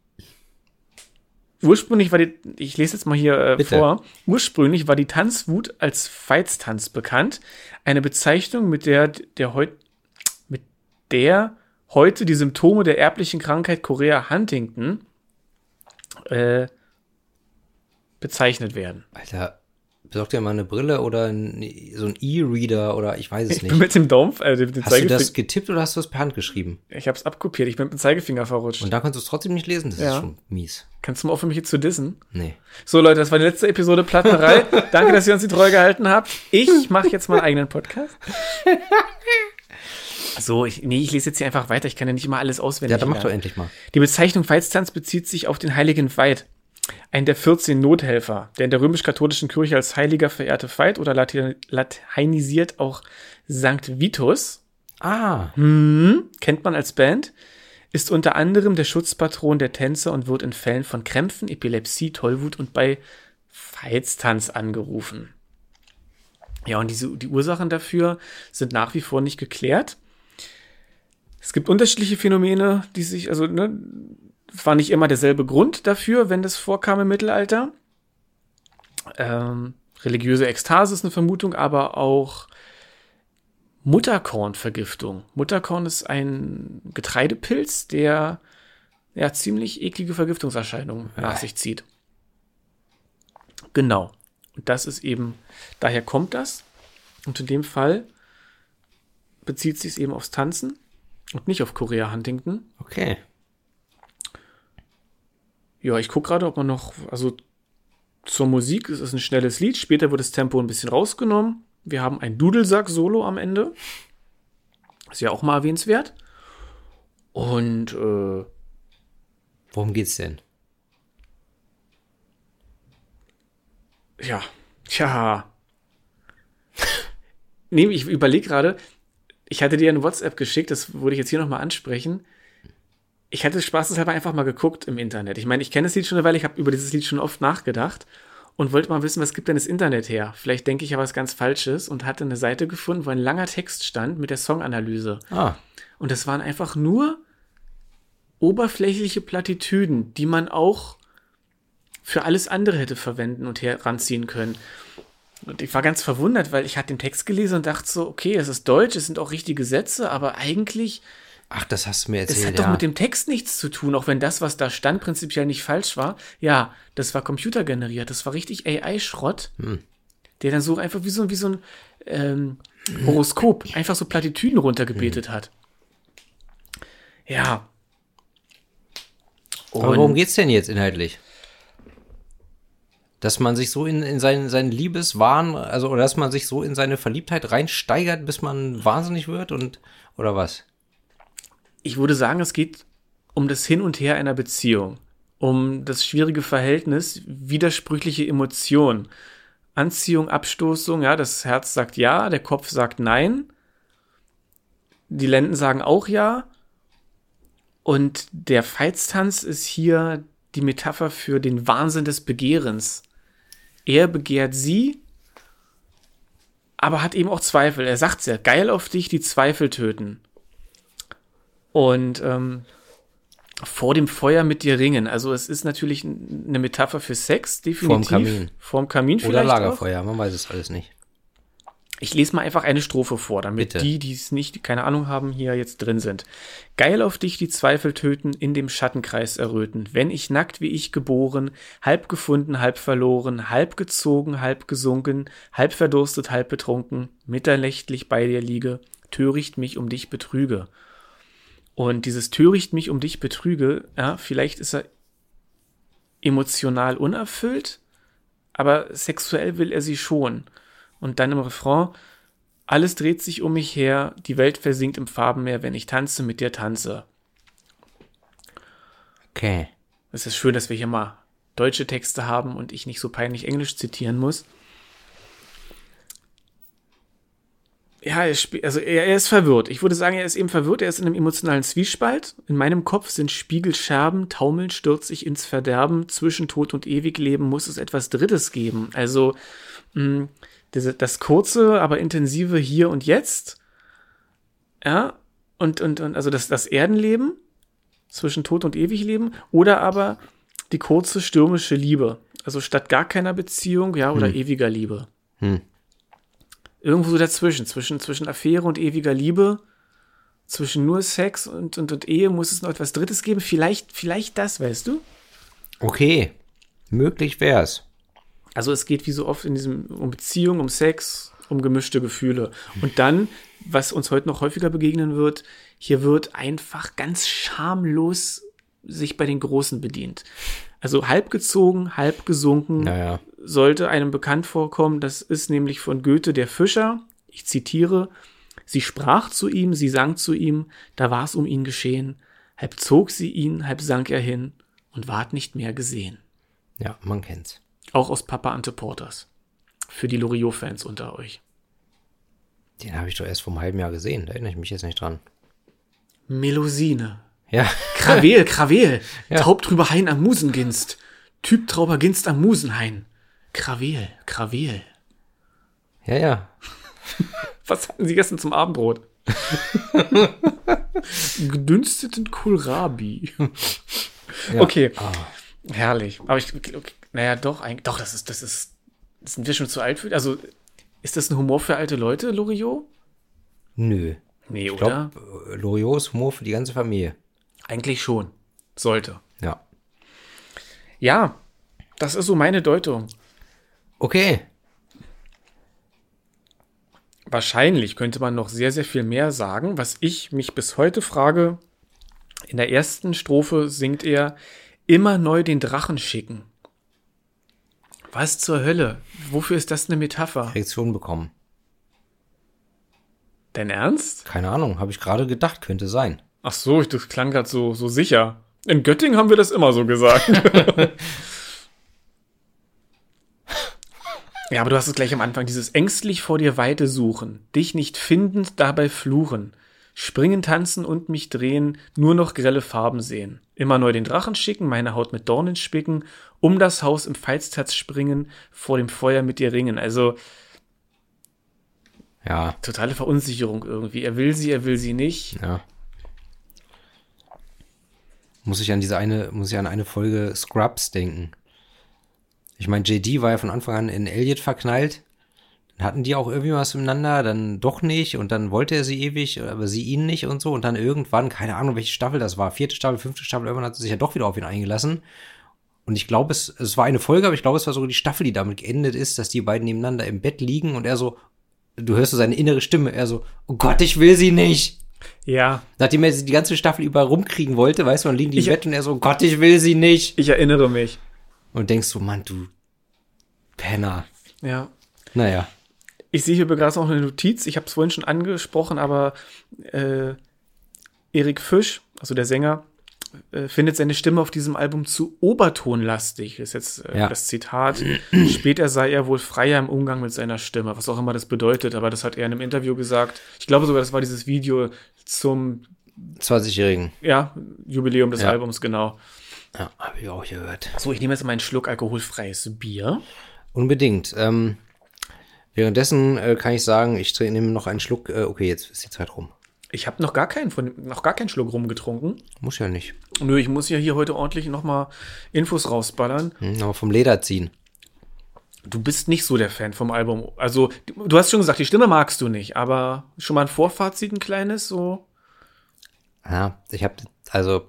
ursprünglich war die, ich lese jetzt mal hier äh, vor, ursprünglich war die Tanzwut als Veitstanz bekannt. Eine Bezeichnung, mit der, der, heut, mit der heute die Symptome der erblichen Krankheit Chorea Huntington äh, bezeichnet werden. Alter, besorg dir mal eine Brille oder ein, so ein E-Reader oder ich weiß es ich nicht. bin mit dem Daumen, äh, mit dem Hast du das getippt oder hast du es per Hand geschrieben? Ich hab's abkopiert, ich bin mit dem Zeigefinger verrutscht. Und da kannst du es trotzdem nicht lesen? Das ja. ist schon mies. Kannst du mal aufhören, mich hier zu dissen? Nee. So, Leute, das war die letzte Episode Plattenerei. Danke, dass ihr uns die Treue gehalten habt. Ich mache jetzt meinen eigenen Podcast. So, ich, nee, ich lese jetzt hier einfach weiter. Ich kann ja nicht immer alles auswendig Ja, dann mach lernen. doch endlich mal. Die Bezeichnung Veitstanz bezieht sich auf den heiligen Veit, einen der vierzehn Nothelfer, der in der römisch-katholischen Kirche als Heiliger verehrte Veit oder latein, lateinisiert auch Sankt Vitus, Ah. hm, kennt man als Band, ist unter anderem der Schutzpatron der Tänzer und wird in Fällen von Krämpfen, Epilepsie, Tollwut und bei Veitstanz angerufen. Ja, und diese, die Ursachen dafür sind nach wie vor nicht geklärt. Es gibt unterschiedliche Phänomene, die sich, also, ne, es war nicht immer derselbe Grund dafür, wenn das vorkam im Mittelalter. Ähm, religiöse Ekstase ist eine Vermutung, aber auch Mutterkornvergiftung. Mutterkorn ist ein Getreidepilz, der ja ziemlich eklige Vergiftungserscheinungen Ja. nach sich zieht. Genau. Und das ist eben, daher kommt das. Und in dem Fall bezieht sich es eben aufs Tanzen und nicht auf Chorea Huntington. Okay. Ja, ich gucke gerade, ob man noch, also zur Musik, es ist ein schnelles Lied, später wird das Tempo ein bisschen rausgenommen. Wir haben ein Dudelsack-Solo am Ende. Ist ja auch mal erwähnenswert. Und, äh, Worum geht's denn? ja, tja. Nee, ich überlege gerade, ich hatte dir eine WhatsApp geschickt, das würde ich jetzt hier nochmal ansprechen. Ich hatte spaßeshalber einfach mal geguckt im Internet. Ich meine, ich kenne das Lied schon eine Weile, ich habe über dieses Lied schon oft nachgedacht und wollte mal wissen, was gibt denn das Internet her? Vielleicht denke ich ja was ganz Falsches und hatte eine Seite gefunden, wo ein langer Text stand mit der Songanalyse. Ah. Und das waren einfach nur oberflächliche Plattitüden, die man auch für alles andere hätte verwenden und heranziehen können. Und ich war ganz verwundert, weil ich hatte den Text gelesen und dachte so, okay, es ist Deutsch, es sind auch richtige Sätze, aber eigentlich, Ach, das hast du mir es erzählt, hat doch ja. mit dem Text nichts zu tun, auch wenn das, was da stand, prinzipiell nicht falsch war. Ja, das war computergeneriert, das war richtig A I-Schrott, der dann so einfach wie so, wie so ein ähm, Horoskop einfach so Plattitüden runtergebetet hat. Ja. Aber worum geht's denn jetzt inhaltlich? Dass man sich so in, in seinen, seinen Liebeswahn, also, oder dass man sich so in seine Verliebtheit reinsteigert, bis man wahnsinnig wird und, oder was? Ich würde sagen, es geht um das Hin und Her einer Beziehung, um das schwierige Verhältnis, widersprüchliche Emotionen, Anziehung, Abstoßung, ja, das Herz sagt ja, der Kopf sagt nein, die Lenden sagen auch ja, und der Veitstanz ist hier die Metapher für den Wahnsinn des Begehrens. Er begehrt sie, aber hat eben auch Zweifel. Er sagt ja, geil auf dich, die Zweifel töten. Und ähm, vor dem Feuer mit dir ringen. Also es ist natürlich eine Metapher für Sex, definitiv. Vorm Kamin. Vorm Kamin Oder vielleicht Lagerfeuer, auch. man weiß es alles nicht. Ich lese mal einfach eine Strophe vor, damit Bitte. die, die es nicht, keine Ahnung haben, hier jetzt drin sind. Geil auf dich die Zweifel töten, in dem Schattenkreis erröten. Wenn ich nackt wie ich geboren, halb gefunden, halb verloren, halb gezogen, halb gesunken, halb verdurstet, halb betrunken, mitternächtlich bei dir liege, töricht mich um dich betrüge. Und dieses töricht mich um dich betrüge, ja, vielleicht ist er emotional unerfüllt, aber sexuell will er sie schon. Und dann im Refrain, alles dreht sich um mich her, die Welt versinkt im Farbenmeer, wenn ich tanze, mit dir tanze. Okay. Es ist schön, dass wir hier mal deutsche Texte haben und ich nicht so peinlich Englisch zitieren muss. Ja, er, sp- also er, er ist verwirrt. Ich würde sagen, er ist eben verwirrt. Er ist in einem emotionalen Zwiespalt. In meinem Kopf sind Spiegelscherben, taumeln stürzt ich ins Verderben. Zwischen Tod und Ewigleben muss es etwas Drittes geben. Also mh, diese, das kurze, aber intensive Hier und Jetzt. Ja, und, und, und also das, das Erdenleben zwischen Tod und Ewigleben. Oder aber die kurze, stürmische Liebe. Also statt gar keiner Beziehung, ja, oder Hm. ewiger Liebe. Hm. Irgendwo so dazwischen, zwischen, zwischen Affäre und ewiger Liebe, zwischen nur Sex und, und, und Ehe muss es noch etwas Drittes geben. Vielleicht, vielleicht das, weißt du? Okay. Möglich wär's. Also es geht wie so oft in diesem um Beziehung, um Sex, um gemischte Gefühle. Und dann, was uns heute noch häufiger begegnen wird, hier wird einfach ganz schamlos sich bei den Großen bedient. Also halb gezogen, halb gesunken. Naja. Sollte einem bekannt vorkommen, das ist nämlich von Goethe der Fischer, ich zitiere, sie sprach zu ihm, sie sang zu ihm, da war's um ihn geschehen, halb zog sie ihn, halb sank er hin und ward nicht mehr gesehen. Ja, man kennt's. Auch aus Papa Ante Porters. Für die Loriot-Fans unter euch. Den habe ich doch erst vor einem halben Jahr gesehen, da erinnere ich mich jetzt nicht dran. Melusine. Ja. Krawel, Krawel. Ja. Taub drüber Hain am Musenginst. Typ Trauber Ginst am Musenhain. Krawel, Krawel. Ja, ja. Was hatten Sie gestern zum Abendbrot? Gedünsteten Kohlrabi. Ja. Okay, Ah. herrlich. Aber ich, okay, naja, doch, eigentlich, doch, das ist, das ist, sind wir schon zu alt für? Also, ist das ein Humor für alte Leute, Loriot? Nö. Nee, Ich oder? glaube, Loriot ist Humor für die ganze Familie. Eigentlich schon. Sollte. Ja. Ja, das ist so meine Deutung. Okay. Wahrscheinlich könnte man noch sehr, sehr viel mehr sagen. Was ich mich bis heute frage, in der ersten Strophe singt er, immer neu den Drachen schicken. Was zur Hölle? Wofür ist das eine Metapher? Reaktion bekommen. Dein Ernst? Keine Ahnung, habe ich gerade gedacht, könnte sein. Ach so, ich- das klang gerade so, so sicher. In Göttingen haben wir das immer so gesagt. Ja, aber du hast es gleich am Anfang, dieses ängstlich vor dir Weite suchen, dich nicht findend, dabei fluchen, springen, tanzen und mich drehen, nur noch grelle Farben sehen, immer neu den Drachen schicken, meine Haut mit Dornen spicken, um das Haus im Veitstanz springen, vor dem Feuer mit dir ringen. Also Ja, totale Verunsicherung irgendwie. Er will sie, er will sie nicht. ja. Muss ich an diese eine, muss ich an eine Folge Scrubs denken. Ich meine, J D war ja von Anfang an in Elliot verknallt hatten die auch irgendwie was miteinander, dann doch nicht und dann wollte er sie ewig, aber sie ihn nicht und so und dann irgendwann, keine Ahnung, welche Staffel das war, vierte Staffel, fünfte Staffel, irgendwann hat sie sich ja doch wieder auf ihn eingelassen und ich glaube, es, es war eine Folge, aber ich glaube, es war sogar die Staffel, die damit geendet ist, dass die beiden nebeneinander im Bett liegen und er so, du hörst so seine innere Stimme, er so, oh Gott, ich will sie nicht. Ja. Nachdem er sie die ganze Staffel über rumkriegen wollte, weißt du, dann liegen die Ich- im Bett und er so, oh Gott, ich will sie nicht. Ich erinnere mich. Und denkst so, Mann, du Penner. Ja. Naja. Ich sehe hier gerade noch eine Notiz. Ich habe es vorhin schon angesprochen, aber äh, Erik Fisch, also der Sänger, äh, findet seine Stimme auf diesem Album zu obertonlastig. Das ist jetzt äh, Ja. das Zitat. Später sei er wohl freier im Umgang mit seiner Stimme, was auch immer das bedeutet. Aber das hat er in einem Interview gesagt. Ich glaube sogar, das war dieses Video zum zwanzigjährigen. ja, Jubiläum des Ja. Albums, genau. Ja, hab ich auch gehört. So, ich nehme jetzt mal einen Schluck alkoholfreies Bier. Unbedingt. Ähm, währenddessen äh, kann ich sagen, ich trinke- nehme noch einen Schluck. Äh, okay, jetzt ist die Zeit rum. Ich habe noch gar keinen von noch gar keinen Schluck rumgetrunken. Muss ja nicht. Nö, ich muss ja hier heute ordentlich noch mal Infos rausballern. Hm, aber vom Leder ziehen. Du bist nicht so der Fan vom Album. Also, du hast schon gesagt, die Stimme magst du nicht, aber schon mal ein Vorfazit, ein kleines, so. Ja, ich habe, also,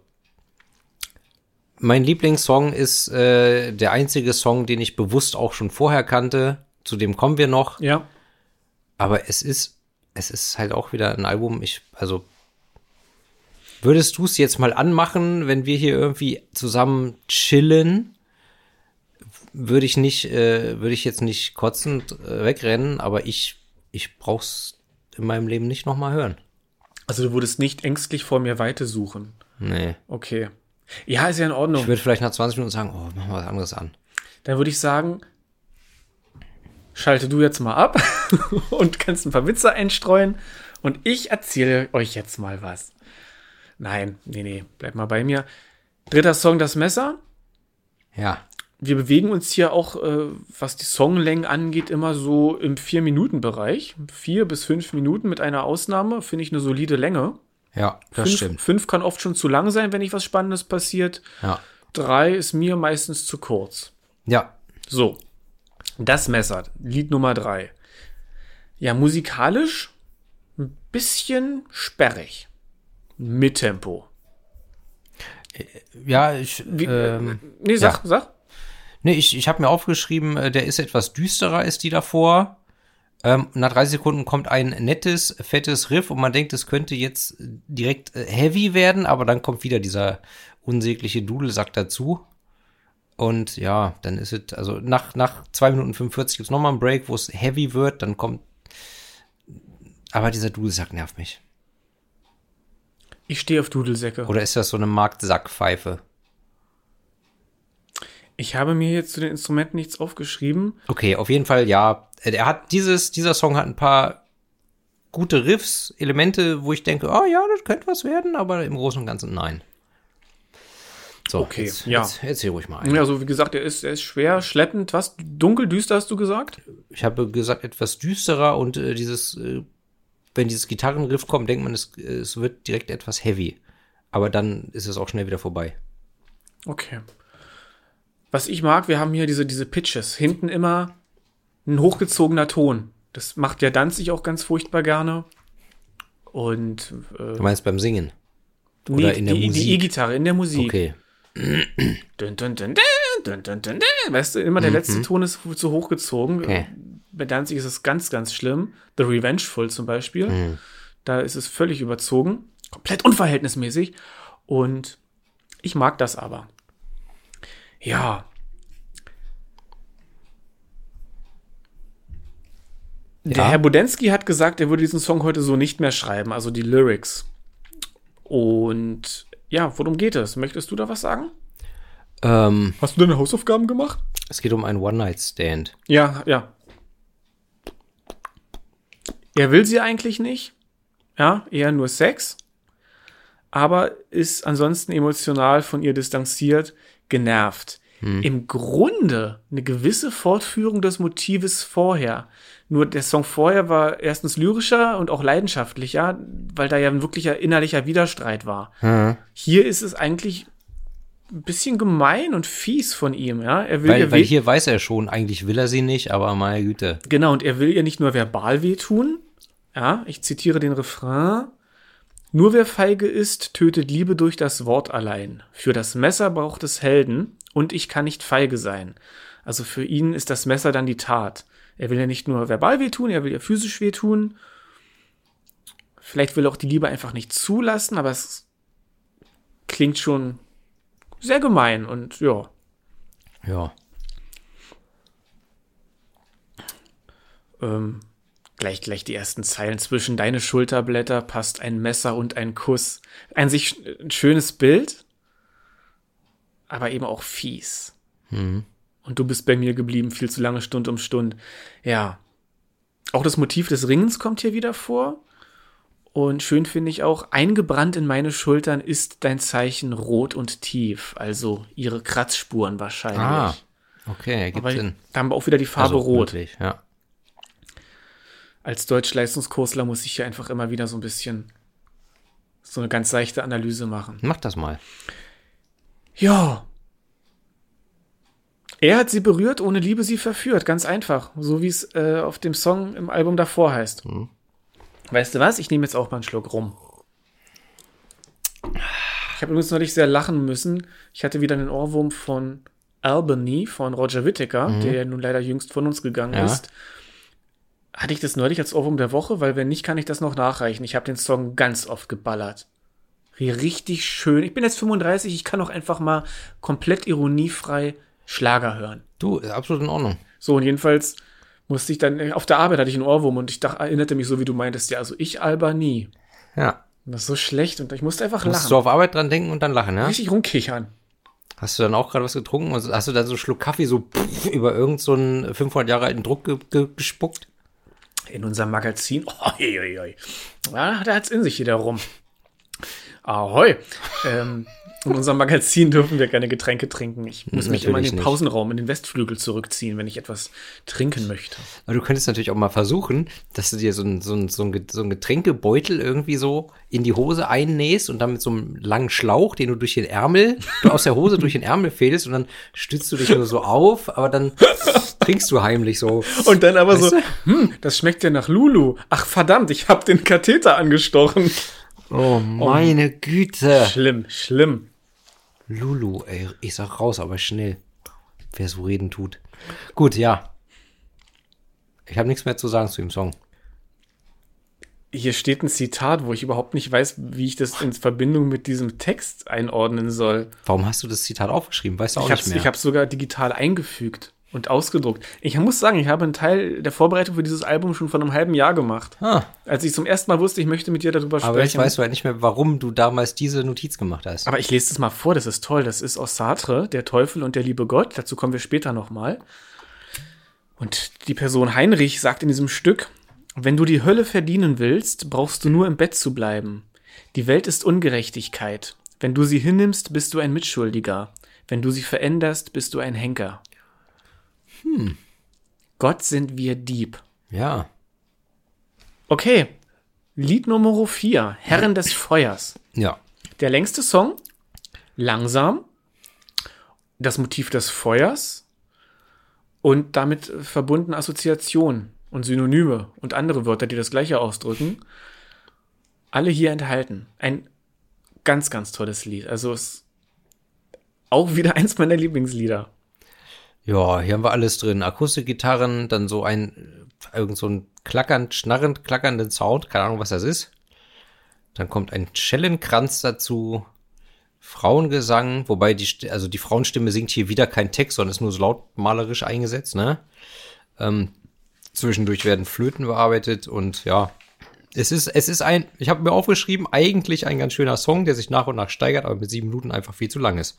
mein Lieblingssong ist äh, der einzige Song, den ich bewusst auch schon vorher kannte. Zu dem kommen wir noch. Ja. Aber es ist, es ist halt auch wieder ein Album. Ich, also, würdest du es jetzt mal anmachen, wenn wir hier irgendwie zusammen chillen? Würde ich nicht, äh, würde ich jetzt nicht kotzend äh, wegrennen, aber ich, ich brauch's in meinem Leben nicht nochmal hören. Also, du würdest nicht ängstlich vor mir Weite suchen. Nee. Okay. Ja, ist ja in Ordnung. Ich würde vielleicht nach zwanzig Minuten sagen, oh, mach mal was anderes an. Dann würde ich sagen, schalte du jetzt mal ab und kannst ein paar Witze einstreuen und ich erzähle euch jetzt mal was. Nein, nee, nee, bleib mal bei mir. Dritter Song, Das Messer. Ja. Wir bewegen uns hier auch, äh, was die Songlängen angeht, immer so im vier-Minuten-Bereich. Vier bis fünf Minuten mit einer Ausnahme, finde ich eine solide Länge. Ja, das Fünf, stimmt. fünf kann oft schon zu lang sein, wenn nicht was Spannendes passiert. Ja. Drei ist mir meistens zu kurz. Ja. So, Das Messer, Lied Nummer drei. Ja, musikalisch ein bisschen sperrig. Mit Tempo. Ja, ich, Wie, ähm, nee, sag, ja. sag. nee, ich, ich habe mir aufgeschrieben, äh, der ist etwas düsterer als die davor. Ähm, nach dreißig Sekunden kommt ein nettes, fettes Riff und man denkt, es könnte jetzt direkt äh, heavy werden, aber dann kommt wieder dieser unsägliche Dudelsack dazu. Und ja, dann ist es, also nach, nach zwei Minuten fünfundvierzig gibt es nochmal einen Break, wo es heavy wird, dann kommt, aber dieser Dudelsack nervt mich. Ich stehe auf Dudelsäcke. Oder ist das so eine Marktsackpfeife? Ich habe mir jetzt zu den Instrumenten nichts aufgeschrieben. Okay, auf jeden Fall, ja. Er hat dieses, dieser Song hat ein paar gute Riffs, Elemente, wo ich denke, oh ja, das könnte was werden, aber im Großen und Ganzen nein. So, Okay, jetzt, ja. jetzt erzähl ruhig mal ein. Ja, so wie gesagt, er ist, er ist schwer, schleppend. Was? Dunkel, düster hast du gesagt? Ich habe gesagt, etwas düsterer und äh, dieses, äh, wenn dieses Gitarrenriff kommt, denkt man, es, es wird direkt etwas heavy. Aber dann ist es auch schnell wieder vorbei. Okay. Was ich mag, wir haben hier diese, diese Pitches. Hinten immer ein hochgezogener Ton. Das macht ja Danzig auch ganz furchtbar gerne. Und äh, Du meinst beim Singen? nee, oder in der die, Musik? die E-Gitarre in der Musik. Okay. Dun, dun, dun, dun, dun, dun, dun, dun. Weißt du, immer der letzte Ton ist zu hochgezogen. Okay. Bei Danzig ist es ganz, ganz schlimm. The Revengeful zum Beispiel. Da ist es völlig überzogen. Komplett unverhältnismäßig. Und ich mag das aber. Ja. Der Ja. Herr Budensky hat gesagt, er würde diesen Song heute so nicht mehr schreiben, also die Lyrics. Und ja, worum geht es? Möchtest du da was sagen? Ähm, Hast du deine Hausaufgaben gemacht? es geht um einen One-Night-Stand. Ja, ja. Er will sie eigentlich nicht. Ja, eher nur Sex. Aber ist ansonsten emotional von ihr distanziert, genervt. Im Grunde eine gewisse Fortführung des Motives vorher. Nur der Song vorher war erstens lyrischer und auch leidenschaftlicher, weil da ja ein wirklicher innerlicher Widerstreit war. Hier ist es eigentlich ein bisschen gemein und fies von ihm, ja. Er will Weil, ihr weil weh- hier weiß er schon, eigentlich will er sie nicht, aber meine Güte. Genau, und er will ihr nicht nur verbal wehtun. Ja, ich zitiere den Refrain. Nur wer feige ist, tötet Liebe durch das Wort allein. Für das Messer braucht es Helden und ich kann nicht feige sein. Also für ihn ist das Messer dann die Tat. Er will ja nicht nur verbal wehtun, er will ihr physisch wehtun. Vielleicht will er auch die Liebe einfach nicht zulassen, aber es klingt schon sehr gemein und ja. Ja. Ähm, gleich, gleich die ersten Zeilen. Zwischen deine Schulterblätter passt ein Messer und ein Kuss. Ein sich ein schönes Bild, aber eben auch fies. Mhm. Und du bist bei mir geblieben, viel zu lange, Stund um Stund. Ja. Auch das Motiv des Ringens kommt hier wieder vor. Und schön finde ich auch, eingebrannt in meine Schultern ist dein Zeichen rot und tief. Also ihre Kratzspuren wahrscheinlich. Ah, okay, ergibt Aber Sinn. da haben wir auch wieder die Farbe Also, rot. möglich, ja. Als Deutschleistungskursler muss ich hier einfach immer wieder so ein bisschen so eine ganz seichte Analyse machen. Mach das mal. Ja. Er hat sie berührt, ohne Liebe sie verführt. Ganz einfach. So wie es äh, auf dem Song im Album davor heißt. Mhm. Weißt du was? Ich nehme jetzt auch mal einen Schluck rum. Ich habe übrigens neulich sehr lachen müssen. Ich hatte wieder einen Ohrwurm von Albany, von Roger Whittaker, Mhm. der ja nun leider jüngst von uns gegangen Ja. ist. Hatte ich das neulich als Ohrwurm der Woche? Weil wenn nicht, kann ich das noch nachreichen. Ich habe den Song ganz oft geballert. Richtig schön. Ich bin jetzt fünfunddreißig, ich kann auch einfach mal komplett ironiefrei Schlager hören. Du, ist absolut in Ordnung. So, und jedenfalls musste ich dann, auf der Arbeit hatte ich einen Ohrwurm und ich dachte, erinnerte mich so, wie du meintest, ja, also ich Albany. Ja. Und das ist so schlecht und ich musste einfach Musst lachen. du auf Arbeit dran denken und dann lachen, ja? Richtig rumkichern. Hast du dann auch gerade was getrunken? Und hast du dann so einen Schluck Kaffee so pff, über irgend so einen fünfhundert Jahre alten Druck ge ge gespuckt? In unserem Magazin, oh, oi, oi, oi. Ja, da hat's in sich jeder rum. Ahoi. ähm, in unserem Magazin dürfen wir keine Getränke trinken. Ich muss mich immer in Natürlich den nicht. Pausenraum, in den Westflügel zurückziehen, wenn ich etwas trinken möchte. Aber du könntest natürlich auch mal versuchen, dass du dir so ein, so ein, so ein, Get- so ein Getränkebeutel irgendwie so in die Hose einnähst und dann mit so einem langen Schlauch, den du durch den Ärmel, du aus der Hose durch den Ärmel fädelst und dann stützt du dich nur so auf, aber dann trinkst du heimlich so. Und dann aber Weißt so, du? hm, das schmeckt ja nach Lulu. Ach verdammt, ich habe den Katheter angestochen. Oh, meine Güte. Schlimm, schlimm. Lulu, ey, ich sag raus, aber schnell. Wer so reden tut. Gut, ja. Ich habe nichts mehr zu sagen zu dem Song. Hier steht ein Zitat, wo ich überhaupt nicht weiß, wie ich das in Verbindung mit diesem Text einordnen soll. Warum hast du das Zitat aufgeschrieben? Weißt du auch Ich nicht hab's, mehr. ich hab's sogar digital eingefügt und ausgedruckt. Ich muss sagen, ich habe einen Teil der Vorbereitung für dieses Album schon vor einem halben Jahr gemacht. ah, Als ich zum ersten Mal wusste, ich möchte mit dir darüber aber jetzt sprechen. weißt du halt nicht mehr, warum du damals diese Notiz gemacht hast. Aber ich lese das mal vor, das ist toll. Das ist aus Sartre, Der Teufel und der liebe Gott. Dazu kommen wir später nochmal. Und die Person Heinrich sagt in diesem Stück, wenn du die Hölle verdienen willst, brauchst du nur im Bett zu bleiben. Die Welt ist Ungerechtigkeit. Wenn du sie hinnimmst, bist du ein Mitschuldiger. Wenn du sie veränderst, bist du ein Henker. Hm. Gott sind wir Dieb. Ja. Okay, Lied Nummer vier, Herren des Feuers. Ja. Der längste Song, langsam, das Motiv des Feuers und damit verbundene Assoziationen und Synonyme und andere Wörter, die das Gleiche ausdrücken, alle hier enthalten. Ein ganz, ganz tolles Lied. Also es ist auch wieder eins meiner Lieblingslieder. Ja, hier haben wir alles drin. Akustikgitarren, dann so ein, irgend so ein klackernd, schnarrend, klackernden Sound. Keine Ahnung, was das ist. Dann kommt ein Schellenkranz dazu. Frauengesang, wobei die, St- also die Frauenstimme singt hier wieder kein Text, sondern ist nur so lautmalerisch eingesetzt, ne? Ähm, zwischendurch werden Flöten bearbeitet und ja, es ist, es ist ein, ich habe mir aufgeschrieben, eigentlich ein ganz schöner Song, der sich nach und nach steigert, aber mit sieben Minuten einfach viel zu lang ist.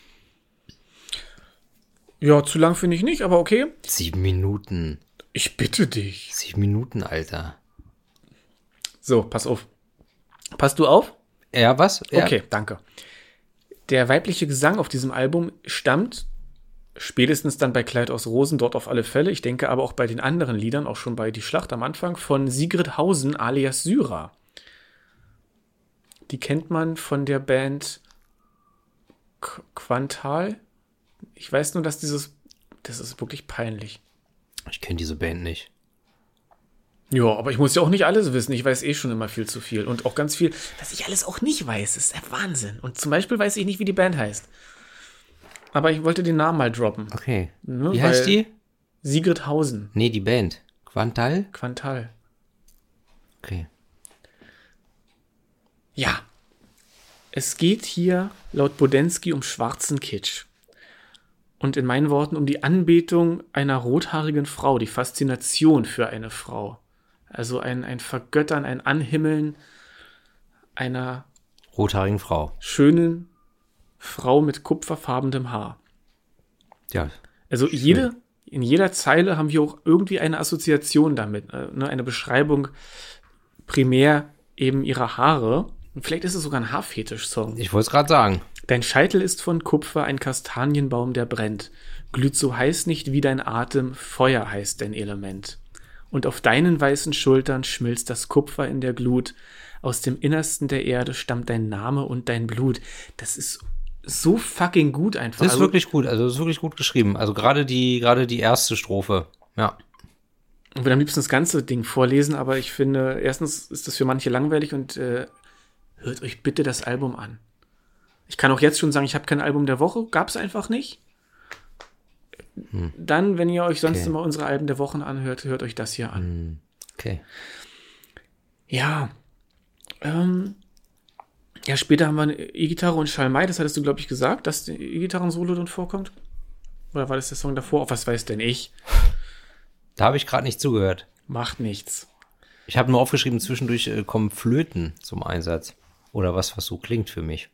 Ja, zu lang finde ich nicht, aber okay. Sieben Minuten. Ich bitte dich. Sieben Minuten, Alter. So, pass auf. Passt du auf? Ja, was? Ja. Okay, danke. Der weibliche Gesang auf diesem Album stammt spätestens dann bei Kleid aus Rosen, dort auf alle Fälle, ich denke aber auch bei den anderen Liedern, auch schon bei Die Schlacht am Anfang, von Sigrid Hausen alias Syra. Die kennt man von der Band Qu- Quantal. Ich weiß nur, dass dieses, das ist wirklich peinlich. Ich kenne diese Band nicht. Ja, aber ich muss ja auch nicht alles wissen. Ich weiß eh schon immer viel zu viel. Und auch ganz viel, was ich alles auch nicht weiß. Das ist der Wahnsinn. Und zum Beispiel weiß ich nicht, wie die Band heißt. Aber ich wollte den Namen mal droppen. Okay. Ne, Wie heißt die? Sigrid Hausen. Nee, die Band. Quantal? Quantal. Okay. Ja. Es geht hier laut Bodensky um schwarzen Kitsch. Und in meinen Worten um die Anbetung einer rothaarigen Frau, die Faszination für eine Frau. Also ein, ein Vergöttern, ein Anhimmeln einer Rothaarigen Frau. schönen Frau mit kupferfarbenem Haar. Ja. Also schön. jede, in jeder Zeile haben wir auch irgendwie eine Assoziation damit, äh, ne, eine Beschreibung primär eben ihrer Haare. Und vielleicht ist es sogar ein Haarfetisch-Song. Ich wollte es gerade sagen. Dein Scheitel ist von Kupfer, ein Kastanienbaum, der brennt. Glüht so heiß nicht wie dein Atem, Feuer heißt dein Element. Und auf deinen weißen Schultern schmilzt das Kupfer in der Glut. Aus dem Innersten der Erde stammt dein Name und dein Blut. Das ist so fucking gut einfach. Das ist Also, wirklich gut, also das ist wirklich gut geschrieben. Also gerade die, gerade die erste Strophe. Ja. ich würde am liebsten das ganze Ding vorlesen, aber ich finde, erstens ist das für manche langweilig und äh, hört euch bitte das Album an. Ich kann auch jetzt schon sagen, ich habe kein Album der Woche, gab es einfach nicht. Hm. Dann, wenn ihr euch sonst Okay. immer unsere Alben der Wochen anhört, hört euch das hier an. Hm. Okay. Ja. Ähm, ja, später haben wir eine E-Gitarre und Schalmei, das hattest du, glaube ich, gesagt, dass die E-Gitarren-Solo drin vorkommt. Oder war das der Song davor? Auf was weiß denn ich? Da habe ich gerade nicht zugehört. Macht nichts. Ich habe nur aufgeschrieben, zwischendurch äh, kommen Flöten zum Einsatz. Oder was, was so klingt für mich.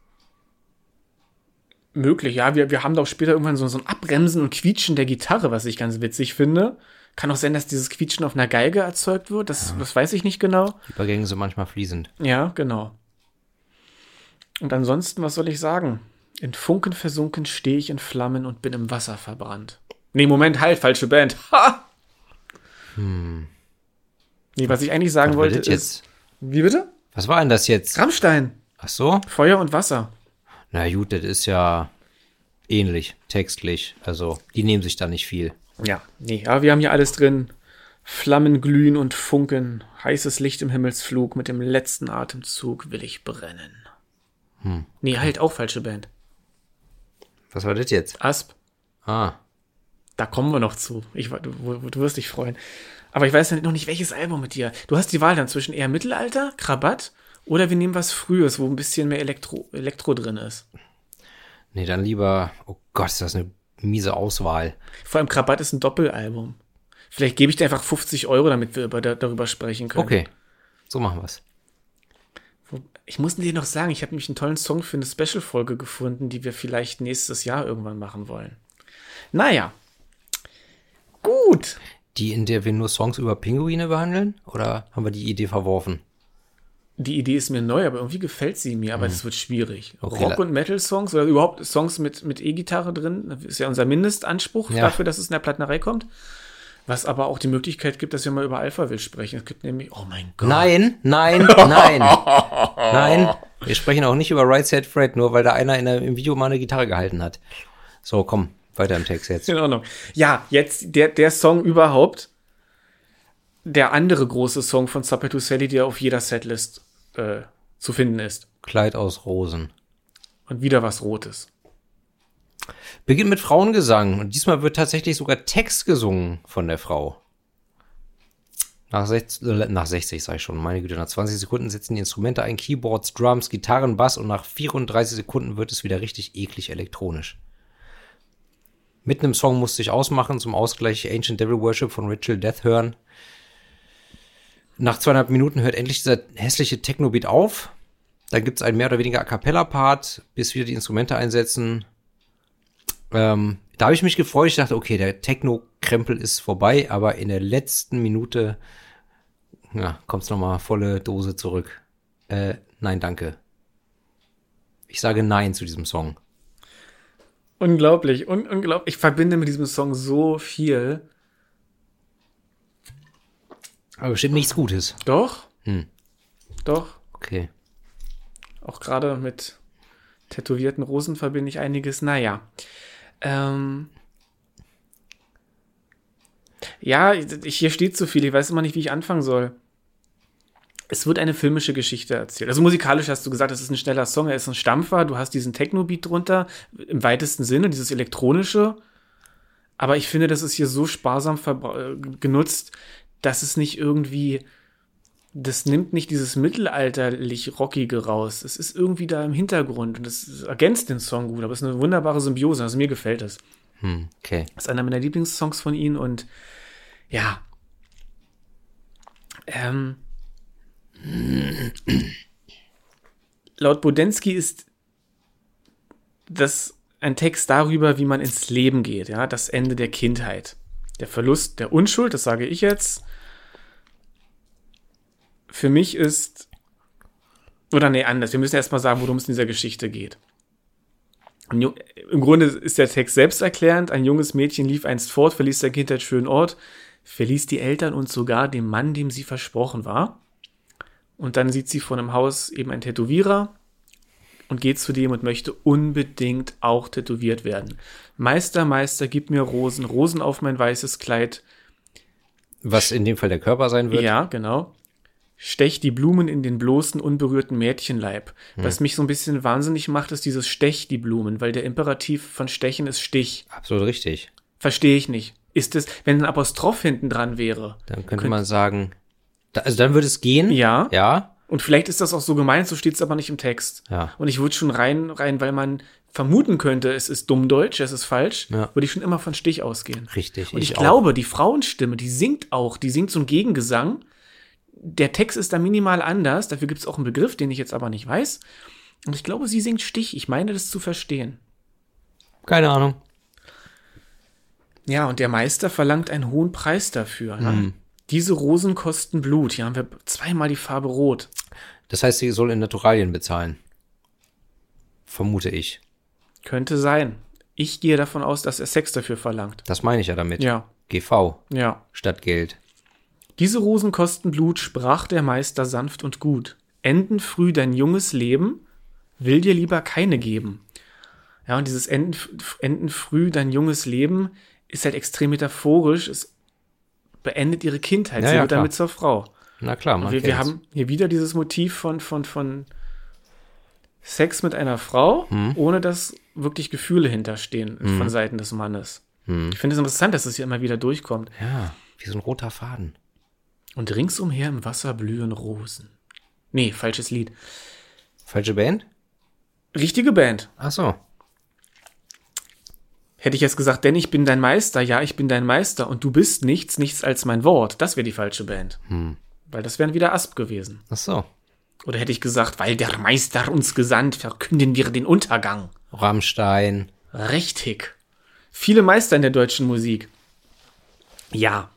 Möglich, ja. Wir, wir haben doch später irgendwann so, so ein Abbremsen und Quietschen der Gitarre, was ich ganz witzig finde. Kann auch sein, dass dieses Quietschen auf einer Geige erzeugt wird. Das, Ja. das weiß ich nicht genau. Die Übergänge sind manchmal fließend. Ja, genau. Und ansonsten, was soll ich sagen? In Funken versunken stehe ich in Flammen und bin im Wasser verbrannt. Nee, Moment, halt, falsche Band. Ha! Hm. Nee, was ich eigentlich sagen Was war wollte das ist... jetzt? Wie bitte? Was war denn das jetzt? Rammstein. Ach so? Feuer und Wasser. Na gut, das ist ja ähnlich, textlich. Also, die nehmen sich da nicht viel. Ja, nee, aber wir haben hier alles drin. Flammen glühen und funken, heißes Licht im Himmelsflug, mit dem letzten Atemzug will ich brennen. Hm. Nee, halt, auch falsche Band. Was war das jetzt? Asp, Ah, da kommen wir noch zu. Ich, du, du wirst dich freuen. Aber ich weiß noch nicht, welches Album mit dir. Du hast die Wahl dann zwischen eher Mittelalter, Krabatt, oder wir nehmen was Frühes, wo ein bisschen mehr Elektro, Elektro drin ist. nee, dann lieber, oh Gott, ist das eine miese Auswahl. Vor allem Krabatt ist ein Doppelalbum. Vielleicht gebe ich dir einfach fünfzig Euro, damit wir über, darüber sprechen können. Okay, so machen wir's. Ich muss dir noch sagen, ich habe nämlich einen tollen Song für eine Special-Folge gefunden, die wir vielleicht nächstes Jahr irgendwann machen wollen. Naja. Gut. Die, in der wir nur Songs über Pinguine behandeln? Oder haben wir die Idee verworfen? Die Idee ist mir neu, aber irgendwie gefällt sie mir, aber das wird schwierig. Okay. Rock- und Metal-Songs oder überhaupt Songs mit, mit E-Gitarre drin, das ist ja unser Mindestanspruch Ja. dafür, dass es in der Plattenerei kommt. Was aber auch die Möglichkeit gibt, dass wir mal über Alphaville sprechen. Es gibt nämlich, oh mein Gott. Nein, nein, nein. Nein, wir sprechen auch nicht über Right Said Fred, nur weil da einer in der, im Video mal eine Gitarre gehalten hat. So, komm, weiter im Text jetzt. In Ordnung. Ja, jetzt der, der Song überhaupt. Der andere große Song von Zappa Sally, der auf jeder Setlist äh, zu finden ist. Kleid aus Rosen. Und wieder was Rotes. Beginnt mit Frauengesang und diesmal wird tatsächlich sogar Text gesungen von der Frau. Nach sechzig, äh, nach sechzig sag ich schon, meine Güte, nach zwanzig Sekunden setzen die Instrumente ein, Keyboards, Drums, Gitarren, Bass und nach vierunddreißig Sekunden wird es wieder richtig eklig elektronisch. Mitten im Song musste ich ausmachen, zum Ausgleich Ancient Devil Worship von Ritual Death hören. Nach zweieinhalb Minuten hört endlich dieser hässliche Techno-Beat auf. Dann gibt es einen mehr oder weniger A-Cappella-Part, bis wieder die Instrumente einsetzen. Ähm, da habe ich mich gefreut. Ich dachte, okay, der Techno-Krempel ist vorbei, aber in der letzten Minute ja, kommt es nochmal volle Dose zurück. Äh, nein, danke. Ich sage Nein zu diesem Song. Unglaublich, un unglaublich. Ich verbinde mit diesem Song so viel. Aber bestimmt nichts Gutes. Doch, Hm, doch. okay. Auch gerade mit tätowierten Rosen verbinde ich einiges. Naja. Ähm. Ja, ich, hier steht zu viel. Ich weiß immer nicht, wie ich anfangen soll. Es wird eine filmische Geschichte erzählt. Also musikalisch hast du gesagt, es ist ein schneller Song, er ist ein Stampfer. Du hast diesen Techno-Beat drunter, im weitesten Sinne, dieses elektronische. Aber ich finde, das ist hier so sparsam verbra- genutzt, dass es nicht irgendwie, das nimmt nicht dieses mittelalterlich Rockige raus. Es ist irgendwie da im Hintergrund und das ergänzt den Song gut, aber es ist eine wunderbare Symbiose. Also mir gefällt es. Hm, okay. Das ist einer meiner Lieblingssongs von ihnen und ja. Ähm. Laut Budensky ist das ein Text darüber, wie man ins Leben geht, ja, das Ende der Kindheit. Der Verlust der Unschuld, das sage ich jetzt. Für mich ist, oder nee, anders, wir müssen erst mal sagen, worum es in dieser Geschichte geht. Im Grunde ist der Text selbsterklärend. Ein junges Mädchen lief einst fort, verließ der Kindheit schönen Ort, verließ die Eltern und sogar den Mann, dem sie versprochen war. Und dann sieht sie vor einem Haus eben einen Tätowierer und geht zu dem und möchte unbedingt auch tätowiert werden. Meister, Meister, gib mir Rosen, Rosen auf mein weißes Kleid. Was in dem Fall der Körper sein wird? Ja, genau. Stech die Blumen in den bloßen, unberührten Mädchenleib. Hm. Was mich so ein bisschen wahnsinnig macht, ist dieses Stech die Blumen, weil der Imperativ von Stechen ist Stich. Absolut richtig. Verstehe ich nicht. Ist es, wenn ein Apostroph hinten dran wäre? Dann könnte könnt, man sagen, da, also dann würde es gehen. Ja. Ja. Und vielleicht ist das auch so gemeint, so steht es aber nicht im Text. Ja. Und ich würde schon rein, rein, weil man vermuten könnte, es ist Dummdeutsch, es ist falsch, ja. würde ich schon immer von Stich ausgehen. Richtig. Und ich, ich auch. glaube, die Frauenstimme, die singt auch, die singt so einen Gegengesang. Der Text ist da minimal anders, dafür gibt es auch einen Begriff, den ich jetzt aber nicht weiß. Und ich glaube, sie singt Stich. Ich meine, das zu verstehen. Keine Ahnung. Ja, und der Meister verlangt einen hohen Preis dafür. Mhm. Ne? Diese Rosen kosten Blut. Hier haben wir zweimal die Farbe Rot. Das heißt, sie soll in Naturalien bezahlen. Vermute ich. Könnte sein. Ich gehe davon aus, dass er Sex dafür verlangt. Das meine ich ja damit. Ja. G V. Ja. Statt Geld. Diese Rosen kosten Blut, sprach der Meister sanft und gut. Enden früh dein junges Leben, will dir lieber keine geben. Ja, und dieses Enden, Enden früh dein junges Leben ist halt extrem metaphorisch. Es beendet ihre Kindheit. Ja, Sie ja, wird klar. damit zur Frau. Na klar, man Und wir, wir haben hier wieder dieses Motiv von, von, von Sex mit einer Frau, hm. ohne dass wirklich Gefühle hinterstehen hm. von Seiten des Mannes. Hm. Ich finde es interessant, dass es hier immer wieder durchkommt. Ja, wie so ein roter Faden. Und ringsumher im Wasser blühen Rosen. Nee, falsches Lied. Falsche Band? Richtige Band. Ach so. Hätte ich jetzt gesagt, denn ich bin dein Meister, ja, ich bin dein Meister und du bist nichts, nichts als mein Wort. Das wäre die falsche Band. Hm. Weil das wären wieder Asp gewesen. Ach so. Oder hätte ich gesagt, weil der Meister uns gesandt, verkünden wir den Untergang. Rammstein. Richtig. Viele Meister in der deutschen Musik. Ja.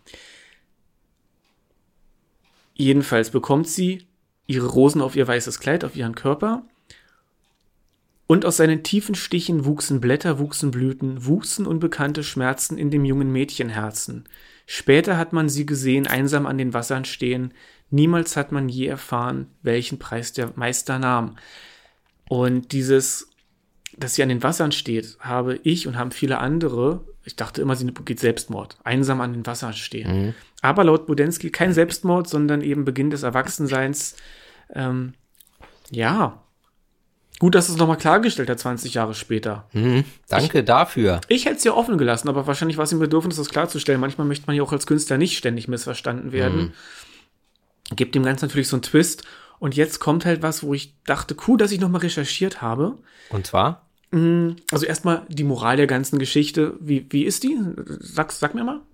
Jedenfalls bekommt sie ihre Rosen auf ihr weißes Kleid, auf ihren Körper. Und aus seinen tiefen Stichen wuchsen Blätter, wuchsen Blüten, wuchsen unbekannte Schmerzen in dem jungen Mädchenherzen. Später hat man sie gesehen, einsam an den Wassern stehen. Niemals hat man je erfahren, welchen Preis der Meister nahm. Und dieses, dass sie an den Wassern steht, habe ich und haben viele andere, ich dachte immer, sie geht Selbstmord, einsam an den Wassern stehen. Mhm. Aber laut Budensky kein Selbstmord, sondern eben Beginn des Erwachsenseins. Ähm, ja, gut, dass es nochmal klargestellt hat, zwanzig Jahre später. Mhm. Danke ich, dafür. Ich hätte es ja offen gelassen, aber wahrscheinlich war es im Bedürfnis, das klarzustellen. Manchmal möchte man ja auch als Künstler nicht ständig missverstanden werden. Mhm. Gibt dem Ganzen natürlich so einen Twist. Und jetzt kommt halt was, wo ich dachte, cool, dass ich nochmal recherchiert habe. Und zwar? Also erstmal die Moral der ganzen Geschichte. Wie, wie ist die? Sag, sag mir mal.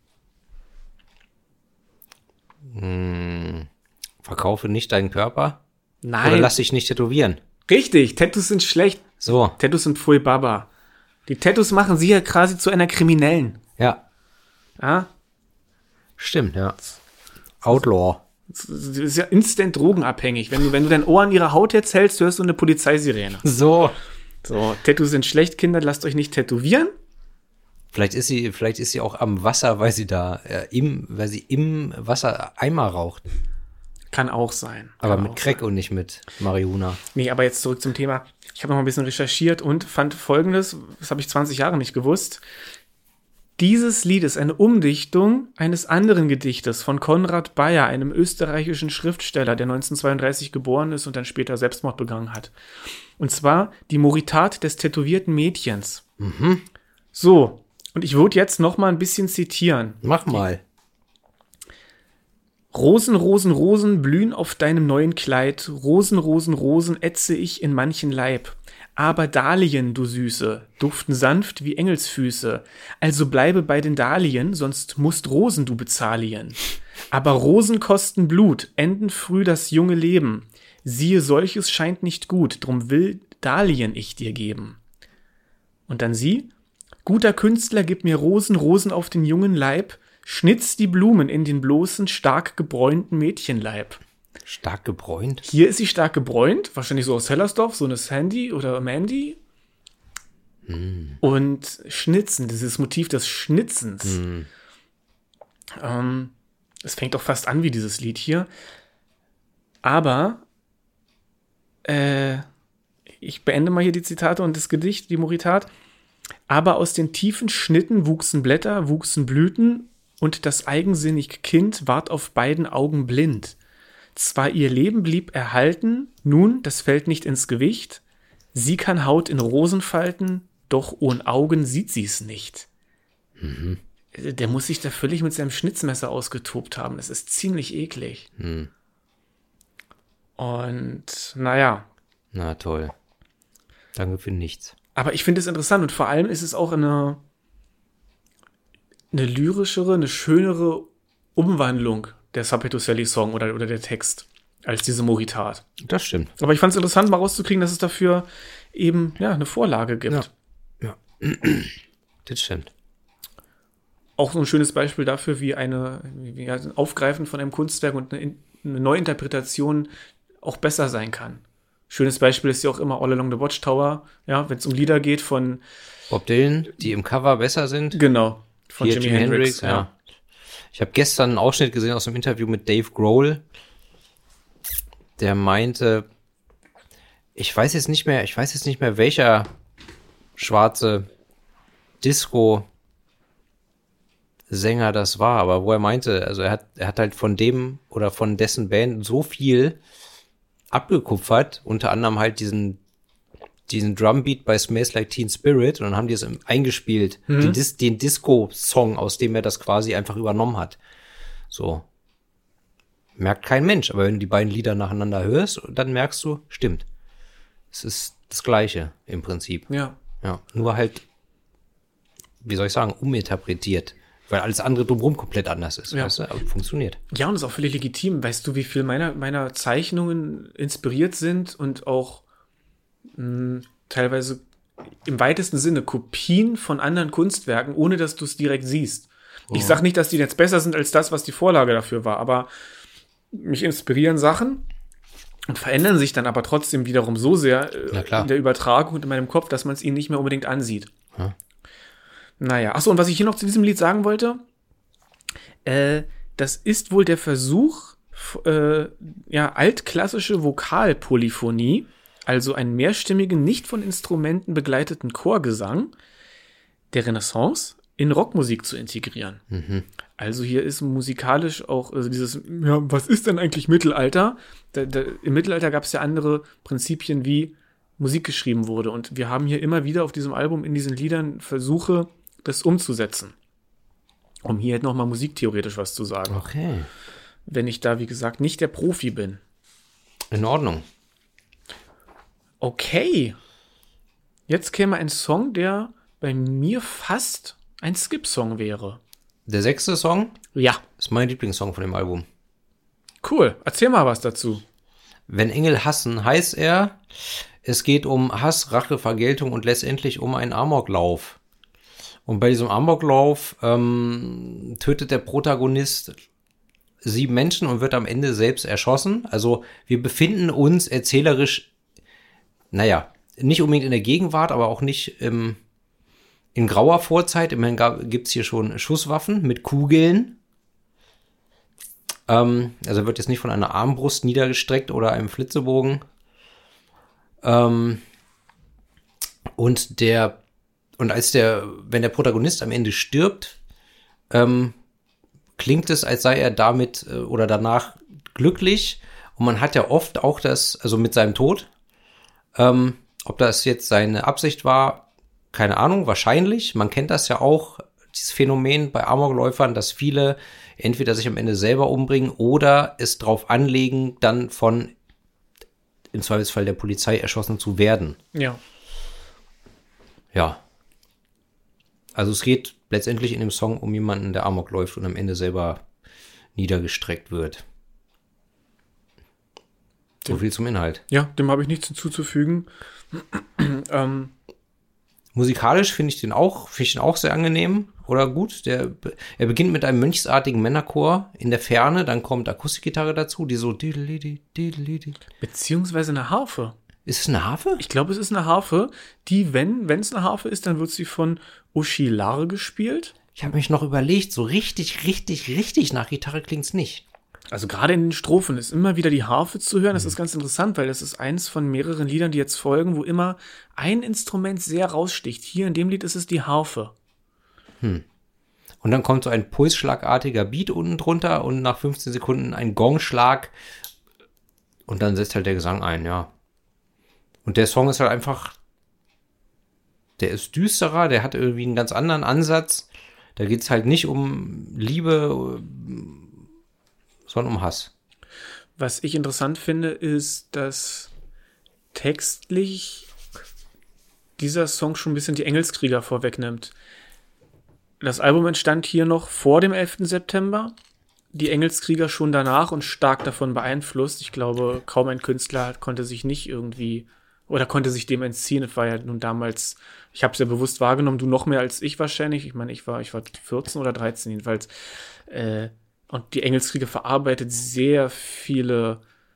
Hm, verkaufe nicht deinen Körper. Nein. Oder lass dich nicht tätowieren. Richtig, Tattoos sind schlecht. So. Tattoos sind Pfui Baba. Die Tattoos machen sie ja quasi zu einer Kriminellen. Ja. Ja? Stimmt, ja. Outlaw. Das ist ja instant drogenabhängig. Wenn du, wenn du dein Ohr an ihre Haut jetzt hältst, hörst du eine Polizeisirene. So. So, Tattoos sind schlecht, Kinder, lasst euch nicht tätowieren. Vielleicht ist sie, vielleicht ist sie auch am Wasser, weil sie da äh, im, weil sie im Wasser Eimer raucht. Kann auch sein. Aber Kann mit auch Crack sein. Und nicht mit Marihuana. Nee, aber jetzt zurück zum Thema. ich habe noch ein bisschen recherchiert und fand Folgendes, das habe ich zwanzig Jahre nicht gewusst. Dieses Lied ist eine Umdichtung eines anderen Gedichtes von Konrad Bayer, einem österreichischen Schriftsteller, der neunzehnhundertzweiunddreißig geboren ist und dann später Selbstmord begangen hat. Und zwar die Moritat des tätowierten Mädchens. Mhm. So, und ich würde jetzt noch mal ein bisschen zitieren. Mach mal. Rosen, Rosen, Rosen blühen auf deinem neuen Kleid. Rosen, Rosen, Rosen ätze ich in manchen Leib. Aber Dahlien, du Süße, duften sanft wie Engelsfüße. Also bleibe bei den Dahlien, sonst musst Rosen du bezahlien. Aber Rosen kosten Blut, enden früh das junge Leben. Siehe, solches scheint nicht gut, drum will Dahlien ich dir geben. Und dann sie: Guter Künstler, gib mir Rosen, Rosen auf den jungen Leib. Schnitz die Blumen in den bloßen, stark gebräunten Mädchenleib. Stark gebräunt? Hier ist sie stark gebräunt, wahrscheinlich so aus Hellersdorf, so eine Sandy oder Mandy. Hm. Und Schnitzen, dieses Motiv des Schnitzens. Hm. Ähm, es fängt auch fast an wie dieses Lied hier. Aber äh, ich beende mal hier die Zitate und das Gedicht, die Moritat. Aber aus den tiefen Schnitten wuchsen Blätter, wuchsen Blüten, und das eigensinnig Kind ward auf beiden Augen blind. Zwar ihr Leben blieb erhalten, nun, das fällt nicht ins Gewicht. Sie kann Haut in Rosen falten, doch ohne Augen sieht sie's nicht. Mhm. Der muss sich da völlig mit seinem Schnitzmesser ausgetobt haben. Das ist ziemlich eklig. Mhm. Und, naja. Na toll. Danke für nichts. Aber ich finde es interessant und vor allem ist es auch eine, eine lyrischere, eine schönere Umwandlung der Sappeto Sally-Song oder, oder der Text als diese Moritat. Das stimmt. Aber ich fand es interessant, mal rauszukriegen, dass es dafür eben ja, eine Vorlage gibt. Ja. ja. Das stimmt. Auch so ein schönes Beispiel dafür, wie eine wie ein Aufgreifen von einem Kunstwerk und eine, eine Neuinterpretation auch besser sein kann. Schönes Beispiel ist ja auch immer All Along the Watchtower, ja, wenn es um Lieder geht von Bob Dylan, die im Cover besser sind. Genau, von Jimi Jimi Hendrix, Hendrix ja. ja. Ich habe gestern einen Ausschnitt gesehen aus einem Interview mit Dave Grohl, der meinte, ich weiß jetzt nicht mehr, ich weiß jetzt nicht mehr, welcher schwarze Disco-Sänger das war, aber wo er meinte, also er hat, er hat halt von dem oder von dessen Band so viel abgekupfert, unter anderem halt diesen diesen Drumbeat bei Smells Like Teen Spirit, und dann haben die es eingespielt, mhm. den, Dis- den Disco-Song, aus dem er das quasi einfach übernommen hat. So. Merkt kein Mensch, aber wenn du die beiden Lieder nacheinander hörst, dann merkst du, stimmt. Es ist das Gleiche im Prinzip. Ja. Ja. Nur halt, wie soll ich sagen, uminterpretiert. Weil alles andere drumherum komplett anders ist, ja. Weißt du? Aber funktioniert. Ja, und ist auch völlig legitim. Weißt du, wie viel meiner, meiner Zeichnungen inspiriert sind und auch mh, teilweise im weitesten Sinne Kopien von anderen Kunstwerken, ohne dass du es direkt siehst. Oh. Ich sag nicht, dass die jetzt besser sind als das, was die Vorlage dafür war, aber mich inspirieren Sachen und verändern sich dann aber trotzdem wiederum so sehr äh, in der Übertragung und in meinem Kopf, dass man es ihnen nicht mehr unbedingt ansieht. Hm. Naja, achso, und was ich hier noch zu diesem Lied sagen wollte, äh, das ist wohl der Versuch, äh, ja, altklassische Vokalpolyphonie, also einen mehrstimmigen, nicht von Instrumenten begleiteten Chorgesang der Renaissance in Rockmusik zu integrieren. Mhm. Also hier ist musikalisch auch also dieses, ja, was ist denn eigentlich Mittelalter? Da, da, im Mittelalter gab es ja andere Prinzipien, wie Musik geschrieben wurde, und wir haben hier immer wieder auf diesem Album in diesen Liedern Versuche, das umzusetzen. Um hier halt nochmal musiktheoretisch was zu sagen. Okay. Wenn ich da, wie gesagt, nicht der Profi bin. In Ordnung. Okay. Jetzt käme ein Song, der bei mir fast ein Skip-Song wäre. Der sechste Song? Ja. Ist mein Lieblingssong von dem Album. Cool. Erzähl mal was dazu. Wenn Engel hassen, heißt er, es geht um Hass, Rache, Vergeltung und letztendlich um einen Amoklauf. Und bei diesem Amoklauf ähm, tötet der Protagonist sieben Menschen und wird am Ende selbst erschossen. Also wir befinden uns erzählerisch, naja, nicht unbedingt in der Gegenwart, aber auch nicht ähm, in grauer Vorzeit. Immerhin gibt es hier schon Schusswaffen mit Kugeln. Ähm, also wird jetzt nicht von einer Armbrust niedergestreckt oder einem Flitzebogen. Ähm, Und der, und als der, wenn der Protagonist am Ende stirbt, ähm, klingt es, als sei er damit äh, oder danach glücklich. Und man hat ja oft auch das, also mit seinem Tod, ähm, ob das jetzt seine Absicht war, keine Ahnung, wahrscheinlich. Man kennt das ja auch, dieses Phänomen bei Amokläufern, dass viele entweder sich am Ende selber umbringen oder es drauf anlegen, dann von im Zweifelsfall der Polizei erschossen zu werden. Ja. Ja. Also es geht letztendlich in dem Song um jemanden, der Amok läuft und am Ende selber niedergestreckt wird. So viel zum Inhalt. Ja, dem habe ich nichts hinzuzufügen. ähm, Musikalisch finde ich den auch, finde ich den auch sehr angenehm oder gut. Der, er beginnt mit einem mönchsartigen Männerchor in der Ferne, dann kommt Akustikgitarre dazu, die so beziehungsweise eine Harfe. Ist es eine Harfe? Ich glaube, es ist eine Harfe, die, wenn wenn es eine Harfe ist, dann wird sie von Uschi Larre gespielt. Ich habe mich noch überlegt, so richtig, richtig, richtig nach Gitarre klingt's nicht. Also gerade in den Strophen ist immer wieder die Harfe zu hören. Das ist ganz interessant, weil das ist eins von mehreren Liedern, die jetzt folgen, wo immer ein Instrument sehr raussticht. Hier in dem Lied ist es die Harfe. Hm. Und dann kommt so ein pulsschlagartiger Beat unten drunter und nach fünfzehn Sekunden ein Gongschlag und dann setzt halt der Gesang ein, ja. Und der Song ist halt einfach, der ist düsterer, der hat irgendwie einen ganz anderen Ansatz. Da geht's halt nicht um Liebe, sondern um Hass. Was ich interessant finde, ist, dass textlich dieser Song schon ein bisschen die Engelskrieger vorwegnimmt. Das Album entstand hier noch vor dem elften September. Die Engelskrieger schon danach und stark davon beeinflusst. Ich glaube, kaum ein Künstler konnte sich nicht irgendwie oder konnte sich dem entziehen. Es war ja nun damals, ich habe es ja bewusst wahrgenommen, du noch mehr als ich wahrscheinlich. Ich meine, ich war, ich war vierzehn oder dreizehn jedenfalls. Äh, und die Engelskrieger verarbeitet sehr viele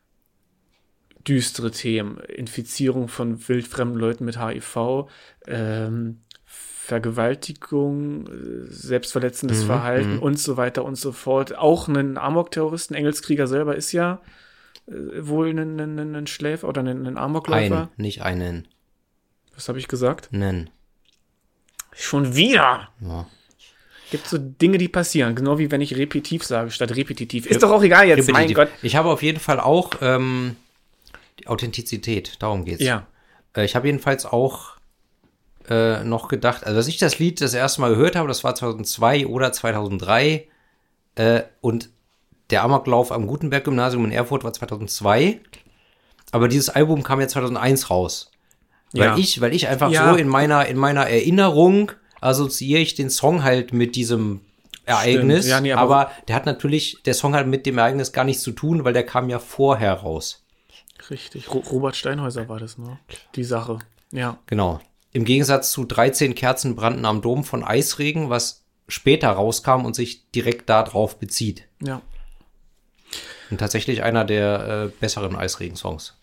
düstere Themen. Infizierung von wildfremden Leuten mit H I V, ähm, Vergewaltigung, selbstverletzendes Mhm, Verhalten mhm. und so weiter und so fort. Auch ein Amok-Terroristen, Engelskrieger selber ist ja äh, wohl ein, ein, ein, ein Schläfer oder ein, ein Amokläufer. Ein, nicht einen. Was habe ich gesagt? Nen. Schon wieder! Ja. Gibt so Dinge, die passieren. Genau wie wenn ich repetitiv sage statt repetitiv. Ist doch auch egal jetzt, mein Repetitiv. Gott. Ich habe auf jeden Fall auch ähm, die Authentizität, darum geht's. Ja. Äh, ich habe jedenfalls auch äh, noch gedacht, also als ich das Lied das erste Mal gehört habe, das war zweitausendzwei oder zweitausenddrei äh, und der Amoklauf am Gutenberg-Gymnasium in Erfurt war zweitausendzwei, aber dieses Album kam ja zweitausendeins raus. Weil Ja. ich, weil ich einfach Ja. so in meiner, in meiner Erinnerung assoziiere ich den Song halt mit diesem Ereignis, Stimmt. Ja, nee, aber- aber der hat natürlich, der Song hat mit dem Ereignis gar nichts zu tun, weil der kam ja vorher raus. Richtig. Ro- Robert Steinhäuser war das, ne? Die Sache. Ja. Genau. Im Gegensatz zu dreizehn Kerzen brannten am Dom von Eisregen, was später rauskam und sich direkt da drauf bezieht. Ja. Und tatsächlich einer der äh, besseren Eisregen-Songs.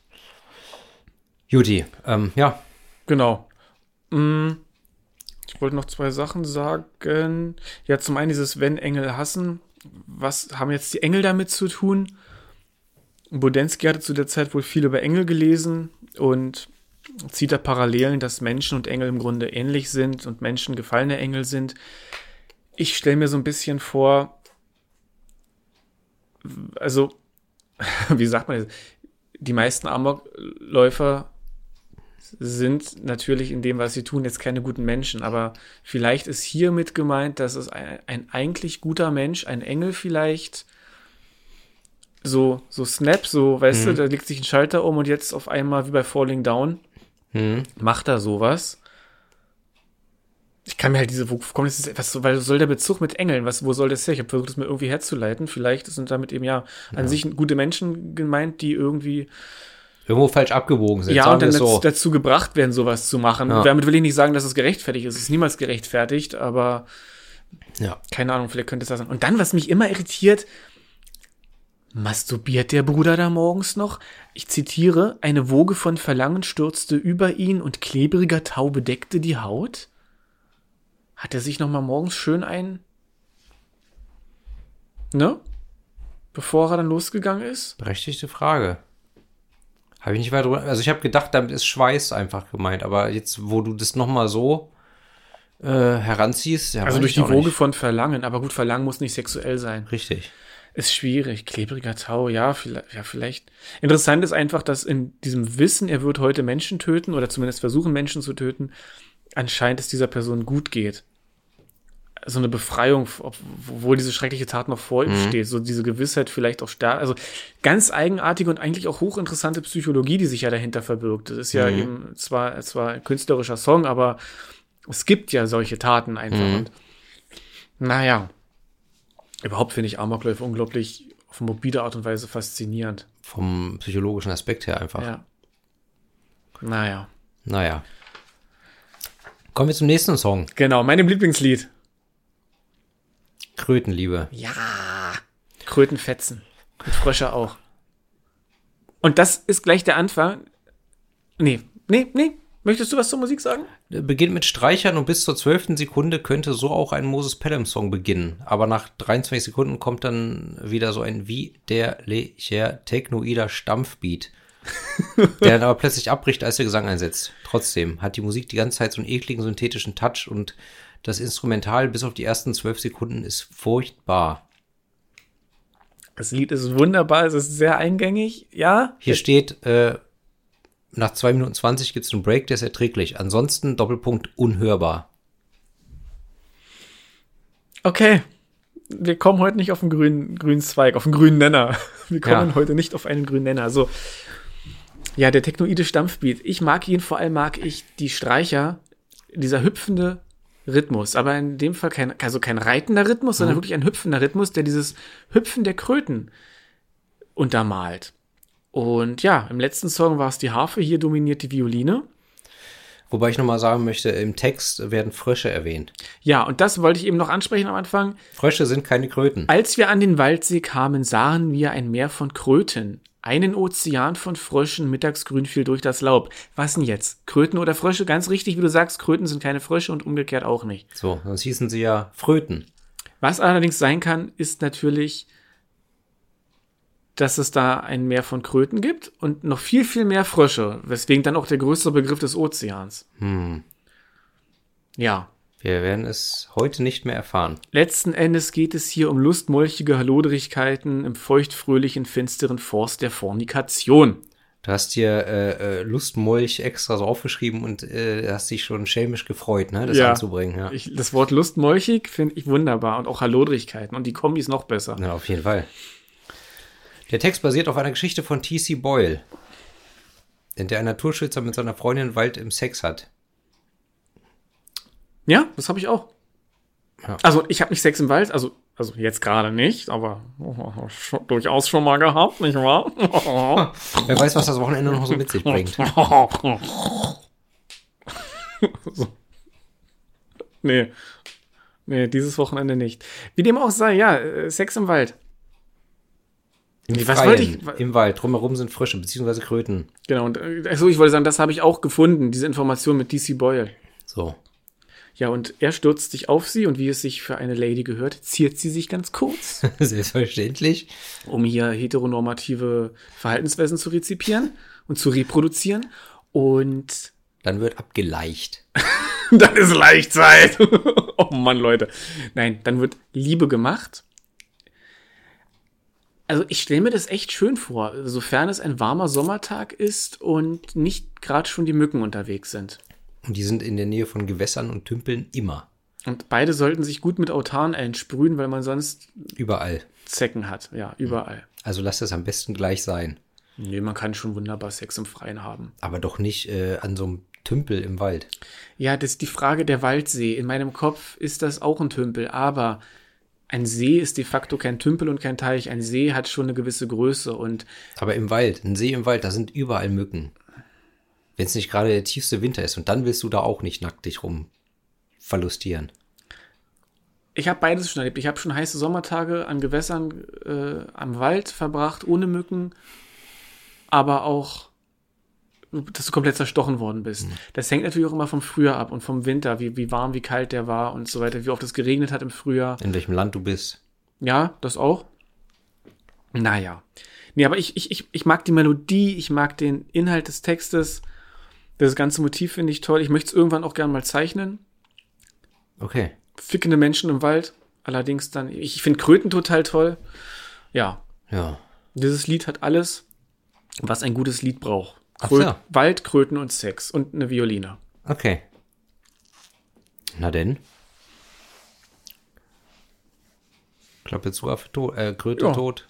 Juti, ähm, ja. Genau. Mm, Ich wollte noch zwei Sachen sagen. Ja, zum einen dieses Wenn Engel hassen. Was haben jetzt die Engel damit zu tun? Bodensky hatte zu der Zeit wohl viel über Engel gelesen und zieht da Parallelen, dass Menschen und Engel im Grunde ähnlich sind und Menschen gefallene Engel sind. Ich stelle mir so ein bisschen vor, also, wie sagt man das? Die meisten Amokläufer sind natürlich in dem, was sie tun, jetzt keine guten Menschen, aber vielleicht ist hiermit gemeint, dass es ein, ein eigentlich guter Mensch, ein Engel vielleicht, so, so Snap, so, weißt Mhm. du, da legt sich ein Schalter um und jetzt auf einmal, wie bei Falling Down, Hm. macht er sowas. Ich kann mir halt diese, wo kommt das, was, weil soll der Bezug mit Engeln, was, wo soll das her? Ich habe versucht, das mir irgendwie herzuleiten. Vielleicht sind damit eben ja an sich gute Menschen gemeint, die irgendwie Irgendwo falsch abgewogen sind. ja, sagen und dann wir es dazu, so. dazu gebracht werden, sowas zu machen. Ja. Damit will ich nicht sagen, dass es gerechtfertigt ist. Es ist niemals gerechtfertigt, aber Ja. keine Ahnung, vielleicht könnte es das sein. Und dann, was mich immer irritiert, masturbiert der Bruder da morgens noch? Ich zitiere, eine Woge von Verlangen stürzte über ihn und klebriger Tau bedeckte die Haut. Hat er sich noch mal morgens schön ein... Ne? Bevor er dann losgegangen ist? Berechtigte Frage. Habe ich nicht weiter drüber, also ich habe gedacht, damit ist Schweiß einfach gemeint, aber jetzt, wo du das nochmal so äh, heranziehst, ja, Also weiß durch ich die auch Woge nicht. von Verlangen, aber gut, Verlangen muss nicht sexuell sein. Richtig. Ist schwierig, klebriger Tau, ja, vielleicht, ja, vielleicht. Interessant ist einfach, dass in diesem Wissen, er wird heute Menschen töten oder zumindest versuchen, Menschen zu töten, anscheinend es dieser Person gut geht. So eine Befreiung, obwohl diese schreckliche Tat noch vor ihm Mhm. steht, so diese Gewissheit vielleicht auch stark, also ganz eigenartige und eigentlich auch hochinteressante Psychologie, die sich ja dahinter verbirgt. Das ist ja Mhm. eben zwar, zwar ein künstlerischer Song, aber es gibt ja solche Taten einfach. Mhm. Und naja, überhaupt finde ich Amokläufe unglaublich auf eine morbide Art und Weise faszinierend. Vom psychologischen Aspekt her einfach. Ja. Naja. Naja. Kommen wir zum nächsten Song. Genau, meinem Lieblingslied. Krötenliebe. Ja. Krötenfetzen. Und Frösche auch. Und das ist gleich der Anfang. Nee, nee, nee. Möchtest du was zur Musik sagen? Beginnt mit Streichern und bis zur zwölften Sekunde könnte so auch ein Moses Pelham-Song beginnen. Aber nach dreiundzwanzig Sekunden kommt dann wieder so ein widerlicher technoider Stampfbeat, der dann aber plötzlich abbricht, als der Gesang einsetzt. Trotzdem hat die Musik die ganze Zeit so einen ekligen synthetischen Touch und das Instrumental bis auf die ersten zwölf Sekunden ist furchtbar. Das Lied ist wunderbar, es ist sehr eingängig, ja. Hier steht, äh, nach zwei Minuten zwanzig gibt es einen Break, der ist erträglich. Ansonsten Doppelpunkt unhörbar. Okay. Wir kommen heute nicht auf den grünen, grünen Zweig, auf den grünen Nenner. Wir kommen Ja. heute nicht auf einen grünen Nenner. So. Ja, der technoide Stampfbeat. Ich mag ihn, vor allem mag ich die Streicher, dieser hüpfende Rhythmus. Aber in dem Fall kein, also kein reitender Rhythmus, sondern Mhm. wirklich ein hüpfender Rhythmus, der dieses Hüpfen der Kröten untermalt. Und ja, im letzten Song war es die Harfe, hier dominiert die Violine. Wobei ich nochmal sagen möchte, im Text werden Frösche erwähnt. Ja, und das wollte ich eben noch ansprechen am Anfang. Frösche sind keine Kröten. Als wir an den Waldsee kamen, sahen wir ein Meer von Kröten, einen Ozean von Fröschen, mittagsgrün fiel durch das Laub. Was denn jetzt? Kröten oder Frösche? Ganz richtig, wie du sagst, Kröten sind keine Frösche und umgekehrt auch nicht. So, sonst hießen sie ja Fröten. Was allerdings sein kann, ist natürlich, dass es da ein Meer von Kröten gibt und noch viel, viel mehr Frösche, weswegen dann auch der größere Begriff des Ozeans. Hm. Ja. Wir werden es heute nicht mehr erfahren. Letzten Endes geht es hier um lustmolchige Halloderigkeiten im feuchtfröhlichen, finsteren Forst der Fornikation. Du hast dir äh, äh, Lustmolch extra so aufgeschrieben und äh, hast dich schon schelmisch gefreut, ne, das Ja. anzubringen. Ja. Ich, das Wort lustmolchig finde ich wunderbar und auch Halloderigkeiten und die Kombis noch besser. ja, auf jeden Fall. Der Text basiert auf einer Geschichte von T C Boyle, in der ein Naturschützer mit seiner Freundin im Wald im Sex hat. Ja, das habe ich auch. Ja. Also ich habe nicht Sex im Wald, also, also jetzt gerade nicht, aber schon, durchaus schon mal gehabt, nicht wahr? Wer weiß, was das Wochenende noch so mit sich bringt. so. Nee. Nee, dieses Wochenende nicht. Wie dem auch sei, ja, äh, Sex im Wald. Im Nee, was Freien, wollte ich- im Wald, drumherum sind Frösche, beziehungsweise Kröten. Genau, und äh, achso, ich wollte sagen, das habe ich auch gefunden, diese Information mit D C Boyle. So. Ja, und er stürzt sich auf sie und wie es sich für eine Lady gehört, ziert sie sich ganz kurz, Selbstverständlich. um hier heteronormative Verhaltensweisen zu rezipieren und zu reproduzieren. Und Dann wird abgeleicht. dann ist Leichtzeit. Oh Mann, Leute. Nein, dann wird Liebe gemacht. Also ich stelle mir das echt schön vor, sofern es ein warmer Sommertag ist und nicht gerade schon die Mücken unterwegs sind. Und die sind in der Nähe von Gewässern und Tümpeln immer. Und beide sollten sich gut mit Autanellen sprühen, weil man sonst Überall. Zecken hat. Ja, überall. Also lasst es am besten gleich sein. Nee, man kann schon wunderbar Sex im Freien haben. Aber doch nicht äh, an so einem Tümpel im Wald. Ja, das ist die Frage der Waldsee. In meinem Kopf ist das auch ein Tümpel, aber ein See ist de facto kein Tümpel und kein Teich. Ein See hat schon eine gewisse Größe und Aber im Wald, ein See im Wald, da sind überall Mücken. Wenn es nicht gerade der tiefste Winter ist. Und dann willst du da auch nicht nackt dich rum verlustieren. ich habe beides schon erlebt. Ich habe schon heiße Sommertage an Gewässern äh, am Wald verbracht, ohne Mücken, aber auch, dass du komplett zerstochen worden bist. Mhm. Das hängt natürlich auch immer vom Frühjahr ab und vom Winter, wie, wie warm, wie kalt der war und so weiter, wie oft es geregnet hat im Frühjahr. In welchem Land du bist. Ja, das auch. Naja. Nee, aber ich, ich, ich, ich mag die Melodie, ich mag den Inhalt des Textes. Das ganze Motiv finde ich toll. Ich möchte es irgendwann auch gerne mal zeichnen. Okay. Fickende Menschen im Wald. Allerdings dann, ich finde Kröten total toll. Ja. Ja. Dieses Lied hat alles, was ein gutes Lied braucht. Ach Krö- so. Wald, Kröten und Sex und eine Violine. Okay. Na denn. Klappe zu, Affe tot, äh, Kröte Ja. tot.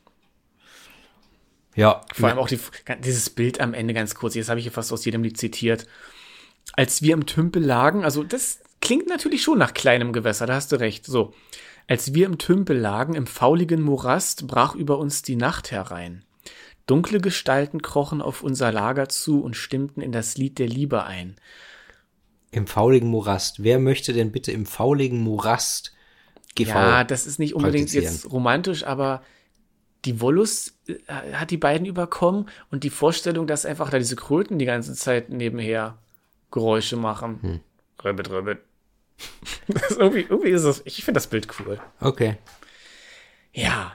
Ja. Vor allem auch die, dieses Bild am Ende ganz kurz. Jetzt habe ich hier fast aus jedem Lied zitiert. Als wir im Tümpel lagen, also das klingt natürlich schon nach kleinem Gewässer, da hast du recht. So. Als wir im Tümpel lagen, im fauligen Morast, brach über uns die Nacht herein. Dunkle Gestalten krochen auf unser Lager zu und stimmten in das Lied der Liebe ein. Im fauligen Morast. Wer möchte denn bitte im fauligen Morast G V Ja, das ist nicht unbedingt praktizieren? jetzt romantisch, aber die Wollust äh, hat die beiden überkommen und die Vorstellung, dass einfach da diese Kröten die ganze Zeit nebenher Geräusche machen. Hm. Röbet, röbet. Das ist irgendwie, irgendwie ist es, ich finde das Bild cool. Okay. Ja.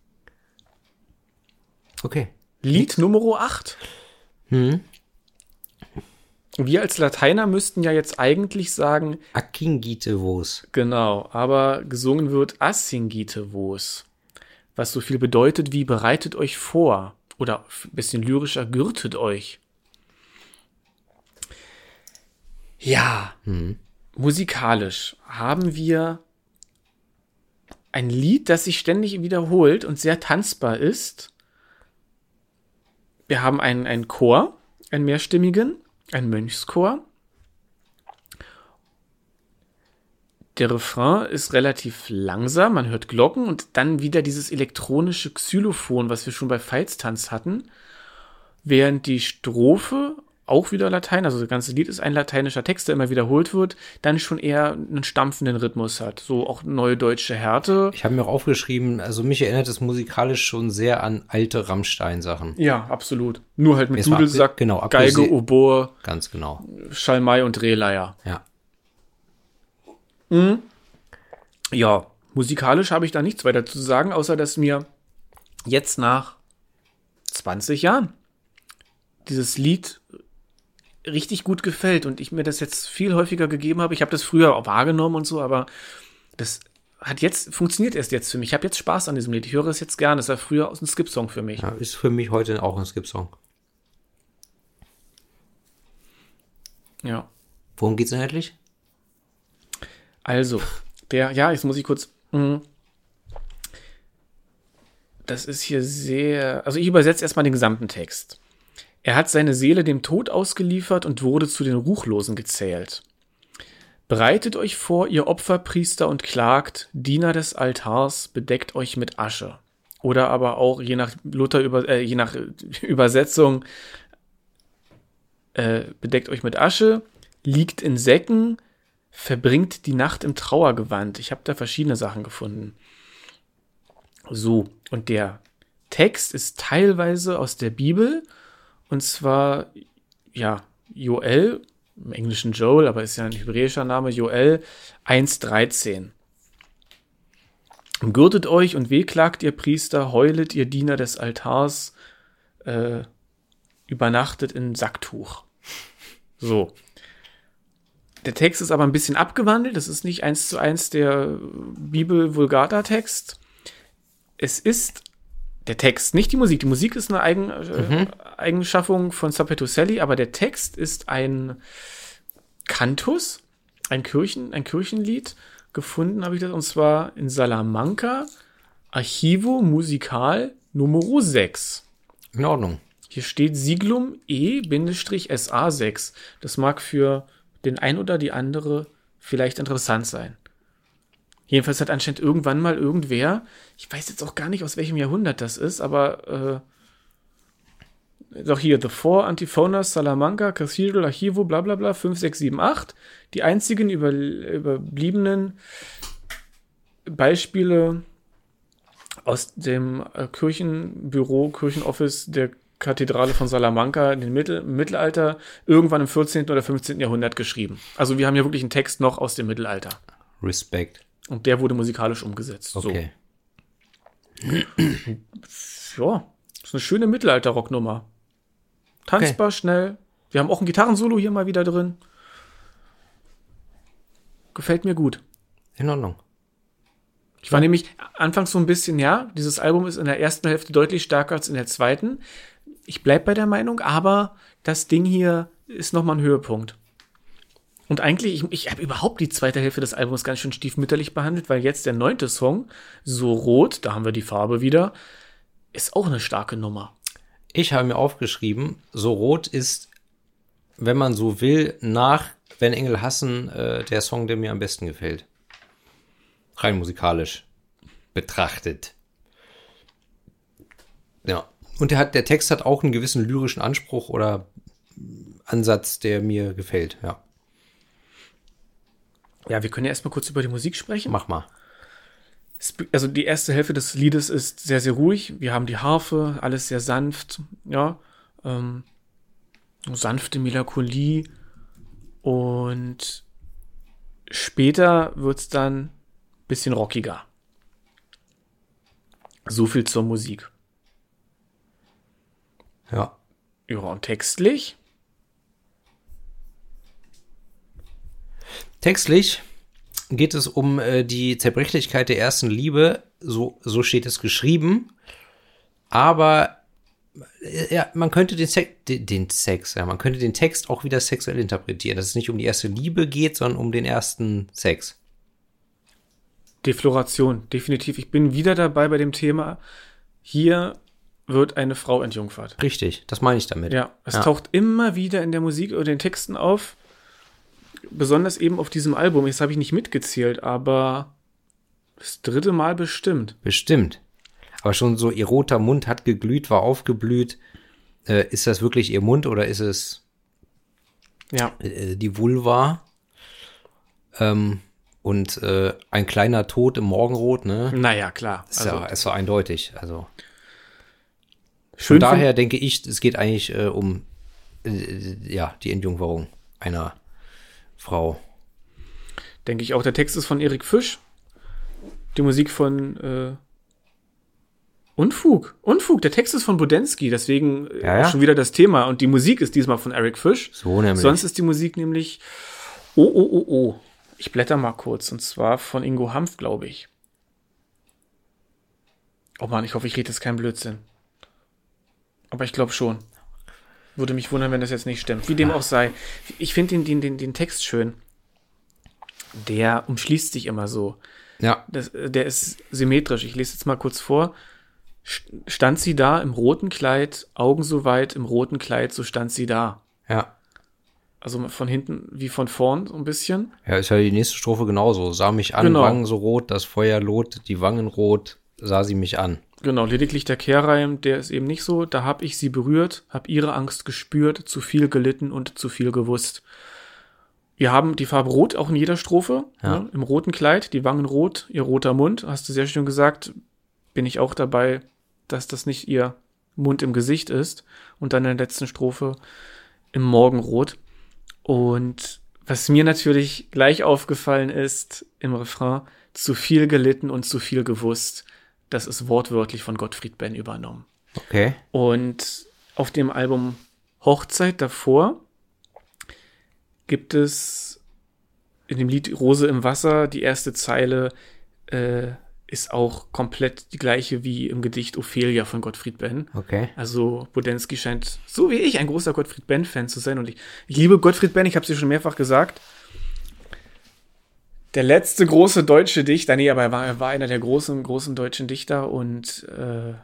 Okay. Lied Nummer acht. Hm. Wir als Lateiner müssten ja jetzt eigentlich sagen, Accingite vos. genau, aber gesungen wird Assingite vos. Was so viel bedeutet wie bereitet euch vor. Oder ein bisschen lyrischer, gürtet euch. Ja, Hm. musikalisch haben wir ein Lied, das sich ständig wiederholt und sehr tanzbar ist. Wir haben einen, einen Chor, einen mehrstimmigen, einen Mönchschor. Der Refrain ist relativ langsam, man hört Glocken und dann wieder dieses elektronische Xylophon, was wir schon bei Veitstanz hatten. Während die Strophe, auch wieder Latein, also das ganze Lied ist ein lateinischer Text, der immer wiederholt wird, dann schon eher einen stampfenden Rhythmus hat. So auch neue deutsche Härte. Ich habe mir auch aufgeschrieben, also mich erinnert es musikalisch schon sehr an alte Rammstein-Sachen. Ja, absolut. Nur halt mit Jetzt mal Dudelsack, ab- genau, Geige, abgese- Oboe, Ganz genau. Schalmei und Drehleier. Ja. Ja, musikalisch habe ich da nichts weiter zu sagen, außer dass mir jetzt nach zwanzig Jahren dieses Lied richtig gut gefällt und ich mir das jetzt viel häufiger gegeben habe. Ich habe das früher auch wahrgenommen und so, aber das hat jetzt, funktioniert erst jetzt für mich. Ich habe jetzt Spaß an diesem Lied. Ich höre es jetzt gerne. Das war früher aus ein Skip-Song für mich. Ja, ist für mich heute auch ein Skip-Song. Ja. Worum geht's inhaltlich? Also, der, ja, jetzt muss ich kurz. Mh, das ist hier sehr. Also, ich übersetze erstmal den gesamten Text. Er hat seine Seele dem Tod ausgeliefert und wurde zu den Ruchlosen gezählt. Bereitet euch vor, ihr Opferpriester, und klagt, Diener des Altars, bedeckt euch mit Asche. Oder aber auch, je nach Luther, über, äh, je nach Übersetzung, äh, bedeckt euch mit Asche, liegt in Säcken, verbringt die Nacht im Trauergewand. Ich habe da verschiedene Sachen gefunden. So, und der Text ist teilweise aus der Bibel, und zwar, ja, Joel, im Englischen Joel, aber ist ja ein hebräischer Name, Joel eins dreizehn. Gürtet euch und wehklagt ihr Priester, heulet ihr Diener des Altars, äh, übernachtet in Sacktuch. So. Der Text ist aber ein bisschen abgewandelt, das ist nicht eins zu eins der Bibel-Vulgata-Text. Es ist der Text, nicht die Musik. Die Musik ist eine Eigen, äh, mhm. Eigenschaffung von Zappetuselli, aber der Text ist ein Cantus, ein, Kirchen, ein Kirchenlied. Gefunden habe ich das, und zwar in Salamanca, Archivo Musical Numero sechs. In Ordnung. Hier steht Siglum E S A sechs. Das mag für den ein oder die andere vielleicht interessant sein. Jedenfalls hat anscheinend irgendwann mal irgendwer, ich weiß jetzt auch gar nicht, aus welchem Jahrhundert das ist, aber äh, doch hier, The Four Antiphonas, Salamanca, Cathedral, Archivo, bla bla bla, fünf, sechs, sieben, acht. Die einzigen über, überbliebenen Beispiele aus dem äh, Kirchenbüro, Kirchenoffice der Kathedrale von Salamanca in den Mittel, im Mittelalter, irgendwann im vierzehnten oder fünfzehnten Jahrhundert geschrieben. Also wir haben ja wirklich einen Text noch aus dem Mittelalter. Respekt. Und der wurde musikalisch umgesetzt. Okay. So. Ja. Das ist eine schöne Mittelalter-Rocknummer. Tanzbar, okay. Schnell. Wir haben auch ein Gitarrensolo hier mal wieder drin. Gefällt mir gut. In Ordnung. Ich war ja. nämlich anfangs so ein bisschen, ja, dieses Album ist in der ersten Hälfte deutlich stärker als in der zweiten. Ich bleib bei der Meinung, aber das Ding hier ist nochmal ein Höhepunkt. Und eigentlich, ich, ich habe überhaupt die zweite Hälfte des Albums ganz schön stiefmütterlich behandelt, weil jetzt der neunte Song, So Rot, da haben wir die Farbe wieder, ist auch eine starke Nummer. Ich habe mir aufgeschrieben, So Rot ist, wenn man so will, nach Wenn Engel hassen, äh, der Song, der mir am besten gefällt. Rein musikalisch betrachtet. Ja. Und der, hat, der Text hat auch einen gewissen lyrischen Anspruch oder Ansatz, der mir gefällt, ja. Ja, wir können ja erstmal kurz über die Musik sprechen. Mach mal. Also die erste Hälfte des Liedes ist sehr, sehr ruhig. Wir haben die Harfe, alles sehr sanft, ja. Ähm, sanfte Melancholie. Und später wird's dann ein bisschen rockiger. So viel zur Musik. Ja. Ja, und textlich? Textlich geht es um äh, die Zerbrechlichkeit der ersten Liebe, so, so steht es geschrieben, aber äh, ja, man könnte den, Se- den, den Sex, ja, man könnte den Text auch wieder sexuell interpretieren, dass es nicht um die erste Liebe geht, sondern um den ersten Sex. Defloration, definitiv. Ich bin wieder dabei bei dem Thema, hier wird eine Frau entjungfert. Richtig, das meine ich damit. Ja, es ja. taucht immer wieder in der Musik oder den Texten auf, besonders eben auf diesem Album. Jetzt habe ich nicht mitgezählt, aber das dritte Mal bestimmt. Bestimmt. Aber schon so, ihr roter Mund hat geglüht, war aufgeblüht. Äh, ist das wirklich ihr Mund oder ist es ja. äh, die Vulva? Ähm, und äh, ein kleiner Tod im Morgenrot, ne? Naja, klar. Ist also, ja, es war eindeutig. Also schön von daher denke ich, es geht eigentlich äh, um äh, ja, die Entjungferung einer Frau. Denke ich auch. Der Text ist von Erik Fisch. Die Musik von äh, Unfug. Unfug. Der Text ist von Budensky. Deswegen ja, ja. schon wieder das Thema. Und die Musik ist diesmal von Erik Fisch. So nämlich. Sonst ist die Musik nämlich Oh, oh, oh, oh. Ich blätter mal kurz. Und zwar von Ingo Hanf, glaube ich. Oh Mann, ich hoffe, ich rede jetzt keinen Blödsinn. Aber ich glaube schon. Würde mich wundern, wenn das jetzt nicht stimmt. Wie dem auch sei. Ich finde den, den, den, den Text schön. Der umschließt sich immer so. Ja. Das, der ist symmetrisch. Ich lese jetzt mal kurz vor. Stand sie da im roten Kleid, Augen so weit im roten Kleid, so stand sie da. Ja. Also von hinten wie von vorn so ein bisschen. Ja, ist ja die nächste Strophe genauso. Sah mich an, genau. Wangen so rot, das Feuer lot, die Wangen rot, sah sie mich an. Genau, lediglich der Kehrreim, der ist eben nicht so. Da hab ich sie berührt, hab ihre Angst gespürt, zu viel gelitten und zu viel gewusst. Wir haben die Farbe Rot auch in jeder Strophe. Ja. Ne? Im roten Kleid, die Wangen rot, ihr roter Mund. Hast du sehr schön gesagt, bin ich auch dabei, dass das nicht ihr Mund im Gesicht ist. Und dann in der letzten Strophe im Morgenrot. Und was mir natürlich gleich aufgefallen ist im Refrain, zu viel gelitten und zu viel gewusst. Das ist wortwörtlich von Gottfried Benn übernommen. Okay. Und auf dem Album Hochzeit davor gibt es in dem Lied Rose im Wasser, die erste Zeile äh, ist auch komplett die gleiche wie im Gedicht Ophelia von Gottfried Benn. Okay. Also Budensky scheint, so wie ich, ein großer Gottfried Benn-Fan zu sein. Und ich, ich liebe Gottfried Benn, ich habe es dir schon mehrfach gesagt. Der letzte große deutsche Dichter, nee, aber er war, er war einer der großen, großen deutschen Dichter. Und äh,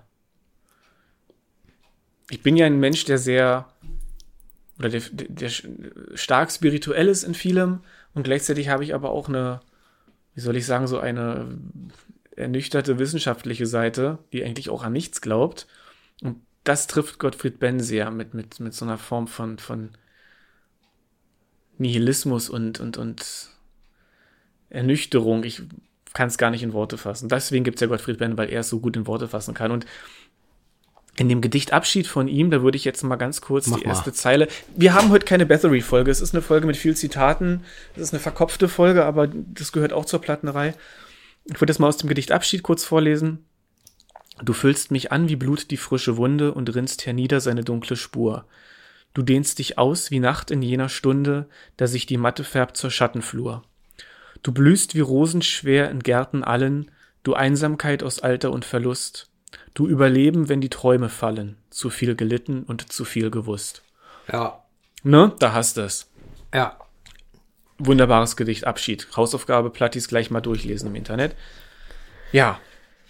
ich bin ja ein Mensch, der sehr, oder der, der stark spirituell ist in vielem. Und gleichzeitig habe ich aber auch eine, wie soll ich sagen, so eine ernüchterte wissenschaftliche Seite, die eigentlich auch an nichts glaubt. Und das trifft Gottfried Benn sehr mit, mit, mit so einer Form von, von Nihilismus und, und, und Ernüchterung. Ich kann es gar nicht in Worte fassen. Deswegen gibt es ja Gottfried Benn, weil er es so gut in Worte fassen kann. Und in dem Gedicht Abschied von ihm, da würde ich jetzt mal ganz kurz Mach die erste mal. Zeile. Wir haben heute keine Bathory-Folge. Es ist eine Folge mit viel Zitaten. Es ist eine verkopfte Folge, aber das gehört auch zur Plattenerei. Ich würde das mal aus dem Gedicht Abschied kurz vorlesen. Du füllst mich an wie Blut die frische Wunde und rinnst hernieder seine dunkle Spur. Du dehnst dich aus wie Nacht in jener Stunde, da sich die Matte färbt zur Schattenflur. Du blühst wie Rosen schwer in Gärten allen, du Einsamkeit aus Alter und Verlust. Du Überleben, wenn die Träume fallen, zu viel gelitten und zu viel gewusst. Ja. Ne, da hast du es. Ja. Wunderbares Gedicht, Abschied. Hausaufgabe, Plattis gleich mal durchlesen im Internet. Ja.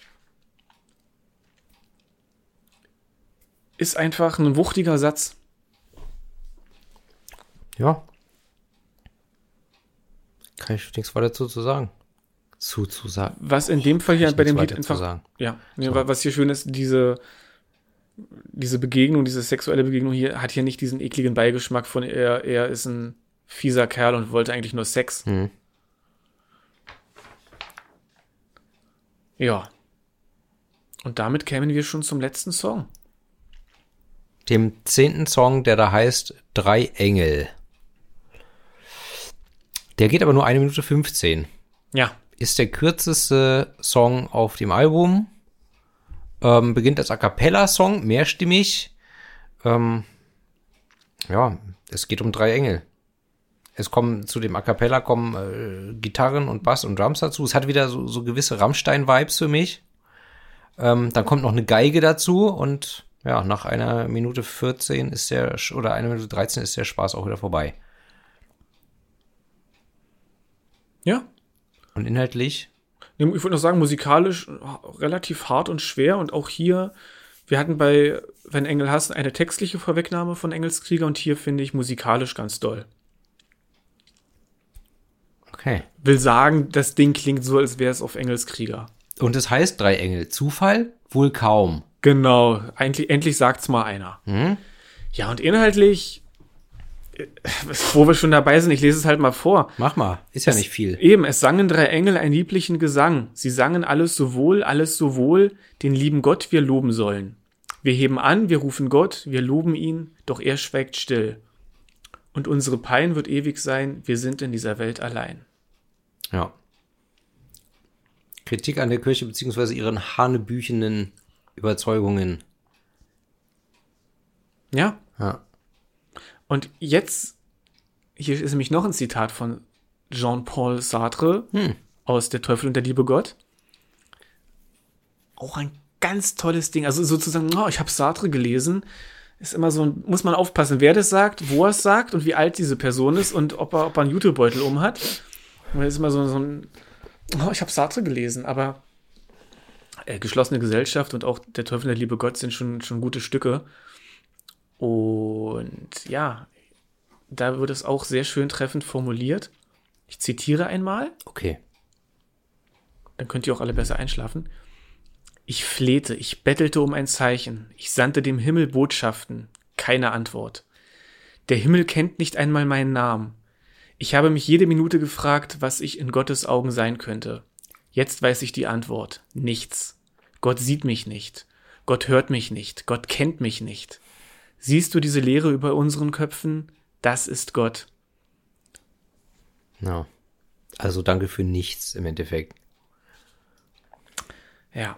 Ist einfach ein wuchtiger Satz. Ja. Kann ich nichts weiter dazu zu sagen. Zu, zu sagen. Was in dem Fall hier Kann ich bei dem nichts Lied weiter zu einfach, sagen. ja, nee, So. was hier schön ist, diese, diese Begegnung, diese sexuelle Begegnung hier hat hier nicht diesen ekligen Beigeschmack von er, er ist ein fieser Kerl und wollte eigentlich nur Sex. Mhm. Ja. Und damit kämen wir schon zum letzten Song. Dem zehnten Song, der da heißt Drei Engel. Der geht aber nur eine Minute fünfzehn. Ja. Ist der kürzeste Song auf dem Album. Ähm, beginnt als A Cappella-Song, mehrstimmig. Ähm, ja, es geht um drei Engel. Es kommen zu dem A Cappella kommen äh, Gitarren und Bass und Drums dazu. Es hat wieder so, so gewisse Rammstein-Vibes für mich. Ähm, dann kommt noch eine Geige dazu und ja, nach einer Minute vierzehn ist der, oder einer Minute dreizehn ist der Spaß auch wieder vorbei. Ja. Und inhaltlich? Ich würde noch sagen, musikalisch relativ hart und schwer. Und auch hier, wir hatten bei Wenn Engel hassen eine textliche Vorwegnahme von Engelskrieger und hier finde ich musikalisch ganz doll. Okay. Will sagen, das Ding klingt so, als wäre es auf Engelskrieger. Und es heißt Drei Engel. Zufall? Wohl kaum. Genau, endlich, endlich sagt's mal einer. Hm? Ja, und inhaltlich, äh, wo wir schon dabei sind, ich lese es halt mal vor. Mach mal. Ist ja nicht viel. Eben, es sangen drei Engel einen lieblichen Gesang. Sie sangen alles so wohl, alles so wohl, den lieben Gott wir loben sollen. Wir heben an, wir rufen Gott, wir loben ihn, doch er schweigt still. Und unsere Pein wird ewig sein, wir sind in dieser Welt allein. Ja. Kritik an der Kirche beziehungsweise ihren hanebüchenen Überzeugungen. Ja. Ja. Und jetzt, hier ist nämlich noch ein Zitat von Jean-Paul Sartre Hm. aus Der Teufel und der liebe Gott. Auch ein ganz tolles Ding. Also sozusagen, oh, ich habe Sartre gelesen. Ist immer so, muss man aufpassen, wer das sagt, wo er es sagt und wie alt diese Person ist und ob er, ob er einen Jutebeutel um hat. Und das ist immer so, so ein, oh, ich habe Sartre gelesen, aber äh, Geschlossene Gesellschaft und auch Der Teufel und der liebe Gott sind schon, schon gute Stücke. Und ja, da wird es auch sehr schön treffend formuliert. Ich zitiere einmal, Okay. dann könnt ihr auch alle besser einschlafen. Ich flehte, ich bettelte um ein Zeichen, ich sandte dem Himmel Botschaften, keine Antwort. Der Himmel kennt nicht einmal meinen Namen. Ich habe mich jede Minute gefragt, was ich in Gottes Augen sein könnte. Jetzt weiß ich die Antwort. Nichts. Gott sieht mich nicht. Gott hört mich nicht. Gott kennt mich nicht. Siehst du diese Leere über unseren Köpfen? Das ist Gott. Ja. Also danke für nichts im Endeffekt. Ja.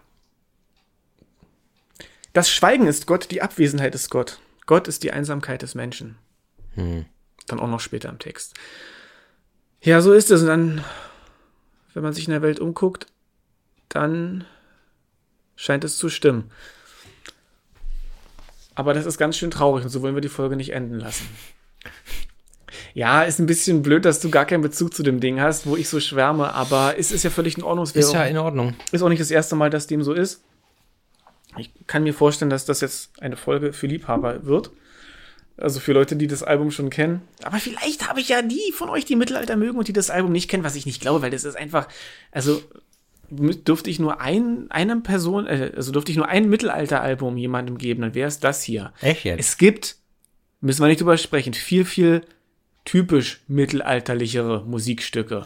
Das Schweigen ist Gott, die Abwesenheit ist Gott. Gott ist die Einsamkeit des Menschen. Hm. Dann auch noch später im Text. Ja, so ist es. Und dann, wenn man sich in der Welt umguckt, dann scheint es zu stimmen. Aber das ist ganz schön traurig und so wollen wir die Folge nicht enden lassen. Ja, ist ein bisschen blöd, dass du gar keinen Bezug zu dem Ding hast, wo ich so schwärme, aber es ist ja völlig in Ordnung. Es wäre Ist ja auch- in Ordnung. ist auch nicht das erste Mal, dass dem so ist. Ich kann mir vorstellen, dass das jetzt eine Folge für Liebhaber wird. Also für Leute, die das Album schon kennen. Aber vielleicht habe ich ja die von euch, die Mittelalter mögen und die das Album nicht kennen, was ich nicht glaube, weil das ist einfach, also mü- dürfte ich nur ein, einem Person, äh, also dürfte ich nur ein Mittelalter-Album jemandem geben, dann wäre es das hier. Echt jetzt? Es gibt, müssen wir nicht drüber sprechen, viel, viel typisch mittelalterlichere Musikstücke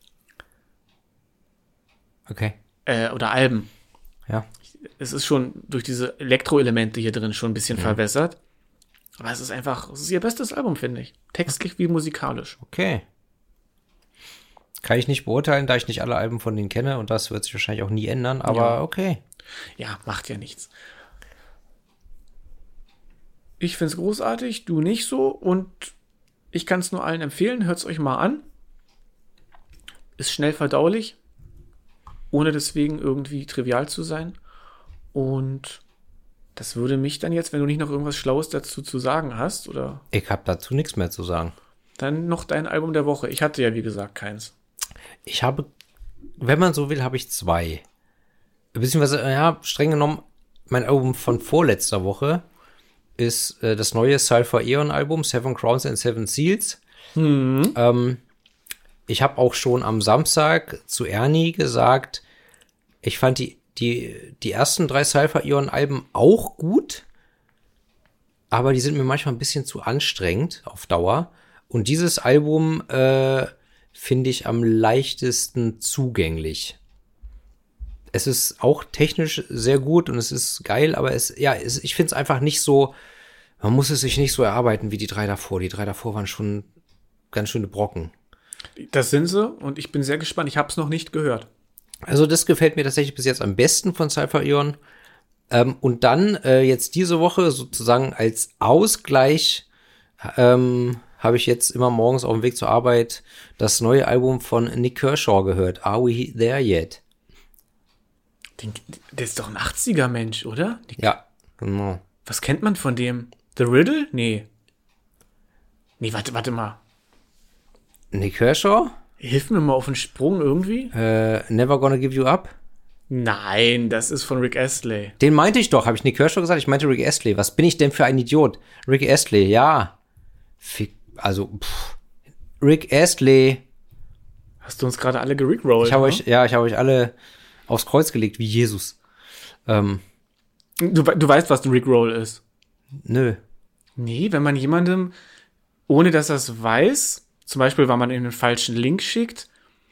Okay. äh, oder Alben. Ja. Es ist schon durch diese Elektroelemente hier drin schon ein bisschen verwässert. Aber es ist einfach, es ist ihr bestes Album, finde ich. Textlich wie musikalisch. Okay. Kann ich nicht beurteilen, da ich nicht alle Alben von denen kenne und das wird sich wahrscheinlich auch nie ändern, aber Ja. okay. Ja, macht ja nichts. Ich find's großartig, du nicht so und ich kann es nur allen empfehlen, hört's euch mal an. Ist schnell verdaulich, ohne deswegen irgendwie trivial zu sein. Und das würde mich dann jetzt, wenn du nicht noch irgendwas Schlaues dazu zu sagen hast, oder Ich habe dazu nichts mehr zu sagen. dann noch dein Album der Woche. Ich hatte ja, wie gesagt, keins. Ich habe, wenn man so will, habe ich zwei. Beziehungsweise, ja, streng genommen, mein Album von vorletzter Woche ist äh, das neue Sulphur Aeon Album, Seven Crowns and Seven Seals. Mhm. Ähm, ich habe auch schon am Samstag zu Ernie gesagt, ich fand die, die, die ersten drei Sulphur Aeon Alben auch gut, aber die sind mir manchmal ein bisschen zu anstrengend auf Dauer. Und dieses Album äh, finde ich am leichtesten zugänglich. Es ist auch technisch sehr gut und es ist geil, aber es, ja, es, ich finde es einfach nicht so, man muss es sich nicht so erarbeiten wie die drei davor. Die drei davor waren schon ganz schöne Brocken. Das sind sie und ich bin sehr gespannt. Ich habe es noch nicht gehört. Also das gefällt mir tatsächlich bis jetzt am besten von Sulphur Aeon. Ähm, und dann äh, jetzt diese Woche sozusagen als Ausgleich ähm, habe ich jetzt immer morgens auf dem Weg zur Arbeit das neue Album von Nick Kershaw gehört. Are We There Yet? Den, der ist doch ein achtziger-Mensch, oder? Ja, genau. Was kennt man von dem? The Riddle? Nee. Nee, warte, warte mal. Nick Kershaw? Hilf mir mal auf den Sprung irgendwie. Äh, Never Gonna Give You Up? Nein, das ist von Rick Astley. Den meinte ich doch. Habe ich Nick Kershaw gesagt? Ich meinte Rick Astley. Was bin ich denn für ein Idiot? Rick Astley, ja. Fick, also, pff. Rick Astley. Hast du uns gerade alle gerickrollt? Ich habe ne? euch, ja, ich habe euch alle aufs Kreuz gelegt, wie Jesus. Ähm, Du, du weißt, was ein Rickroll ist. nö. Nee, wenn man jemandem, ohne dass er es weiß, zum Beispiel, weil man ihm einen falschen Link schickt,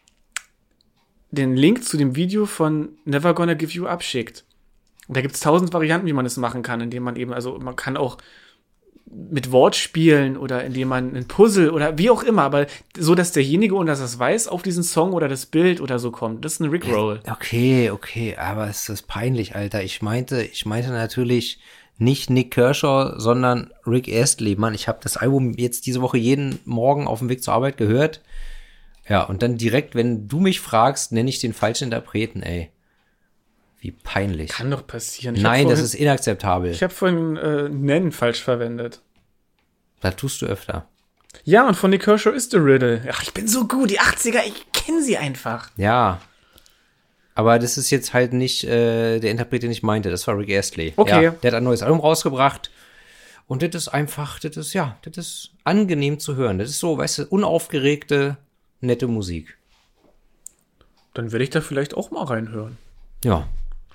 den Link zu dem Video von Never Gonna Give You Up schickt. Und da gibt es tausend Varianten, wie man es machen kann, indem man eben, also man kann auch mit Wortspielen oder indem man ein Puzzle oder wie auch immer, aber so, dass derjenige, ohne dass er es weiß, auf diesen Song oder das Bild oder so kommt. Das ist ein Rickroll. Okay, okay, aber es ist peinlich, Alter. Ich meinte, ich meinte natürlich nicht Nick Kershaw, sondern Rick Astley. Mann, ich habe das Album jetzt diese Woche jeden Morgen auf dem Weg zur Arbeit gehört. Ja, und dann direkt, wenn du mich fragst, nenne ich den falschen Interpreten, ey. Wie peinlich. Kann doch passieren. Ich Nein, hab das vorhin, ist inakzeptabel. Ich habe vorhin äh, Nennen falsch verwendet. Das tust du öfter. Ja, und von Nick Kershaw ist The Riddle. Ach, ich bin so gut. Die achtziger, ich kenne sie einfach. Ja. Aber das ist jetzt halt nicht äh, der Interpret, den ich meinte. Das war Rick Astley. Okay. Ja, der hat ein neues Album rausgebracht. Und das ist einfach, das ist, ja, das ist angenehm zu hören. Das ist so, weißt du, unaufgeregte, nette Musik. Dann werde ich da vielleicht auch mal reinhören. Ja.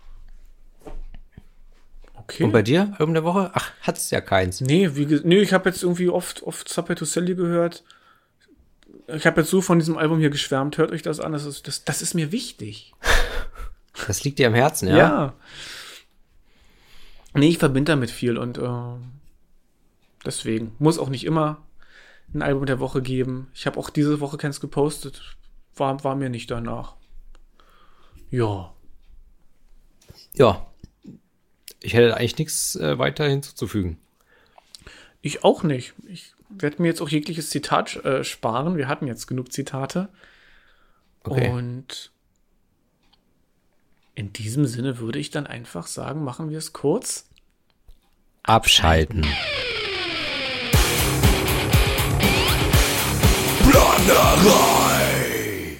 Okay. Und bei dir, Album der Woche? Ach, hat's ja keins. Nee, wie ge- nee, ich habe jetzt irgendwie oft, oft Subway to Sally gehört. Ich habe jetzt so von diesem Album hier geschwärmt. Hört euch das an. Das ist, das, das ist mir wichtig. Das liegt dir am Herzen, ja? Ja. Nee, ich verbinde damit viel und äh, deswegen muss auch nicht immer ein Album der Woche geben. Ich habe auch diese Woche keins gepostet. War, war mir nicht danach. Ja. Ja. Ich hätte eigentlich nichts äh, weiter hinzuzufügen. Ich auch nicht. Ich werde mir jetzt auch jegliches Zitat äh, sparen. Wir hatten jetzt genug Zitate. Okay. Und in diesem Sinne würde ich dann einfach sagen, machen wir es kurz. Abschalten. Planerei.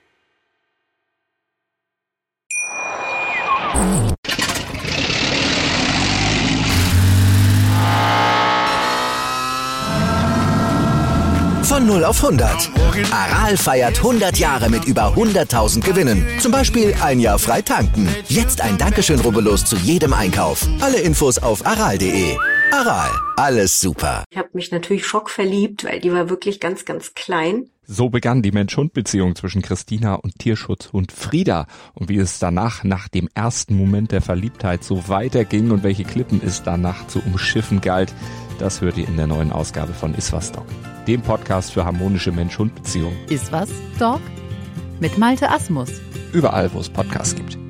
Von null auf hundert. Aral feiert hundert Jahre mit über hunderttausend Gewinnen. Zum Beispiel ein Jahr frei tanken. Jetzt ein Dankeschön, rubbellos zu jedem Einkauf. Alle Infos auf aral punkt de. Aral, alles super. Ich habe mich natürlich schockverliebt, weil die war wirklich ganz, ganz klein. So begann die Mensch-Hund-Beziehung zwischen Christina und Tierschutzhund Frieda. Und wie es danach, nach dem ersten Moment der Verliebtheit, so weiterging und welche Klippen es danach zu umschiffen galt, das hört ihr in der neuen Ausgabe von Iswas Dog, dem Podcast für harmonische Mensch-Hund-Beziehungen. Ist was, Dog? mit Malte Asmus. Überall, wo es Podcasts gibt.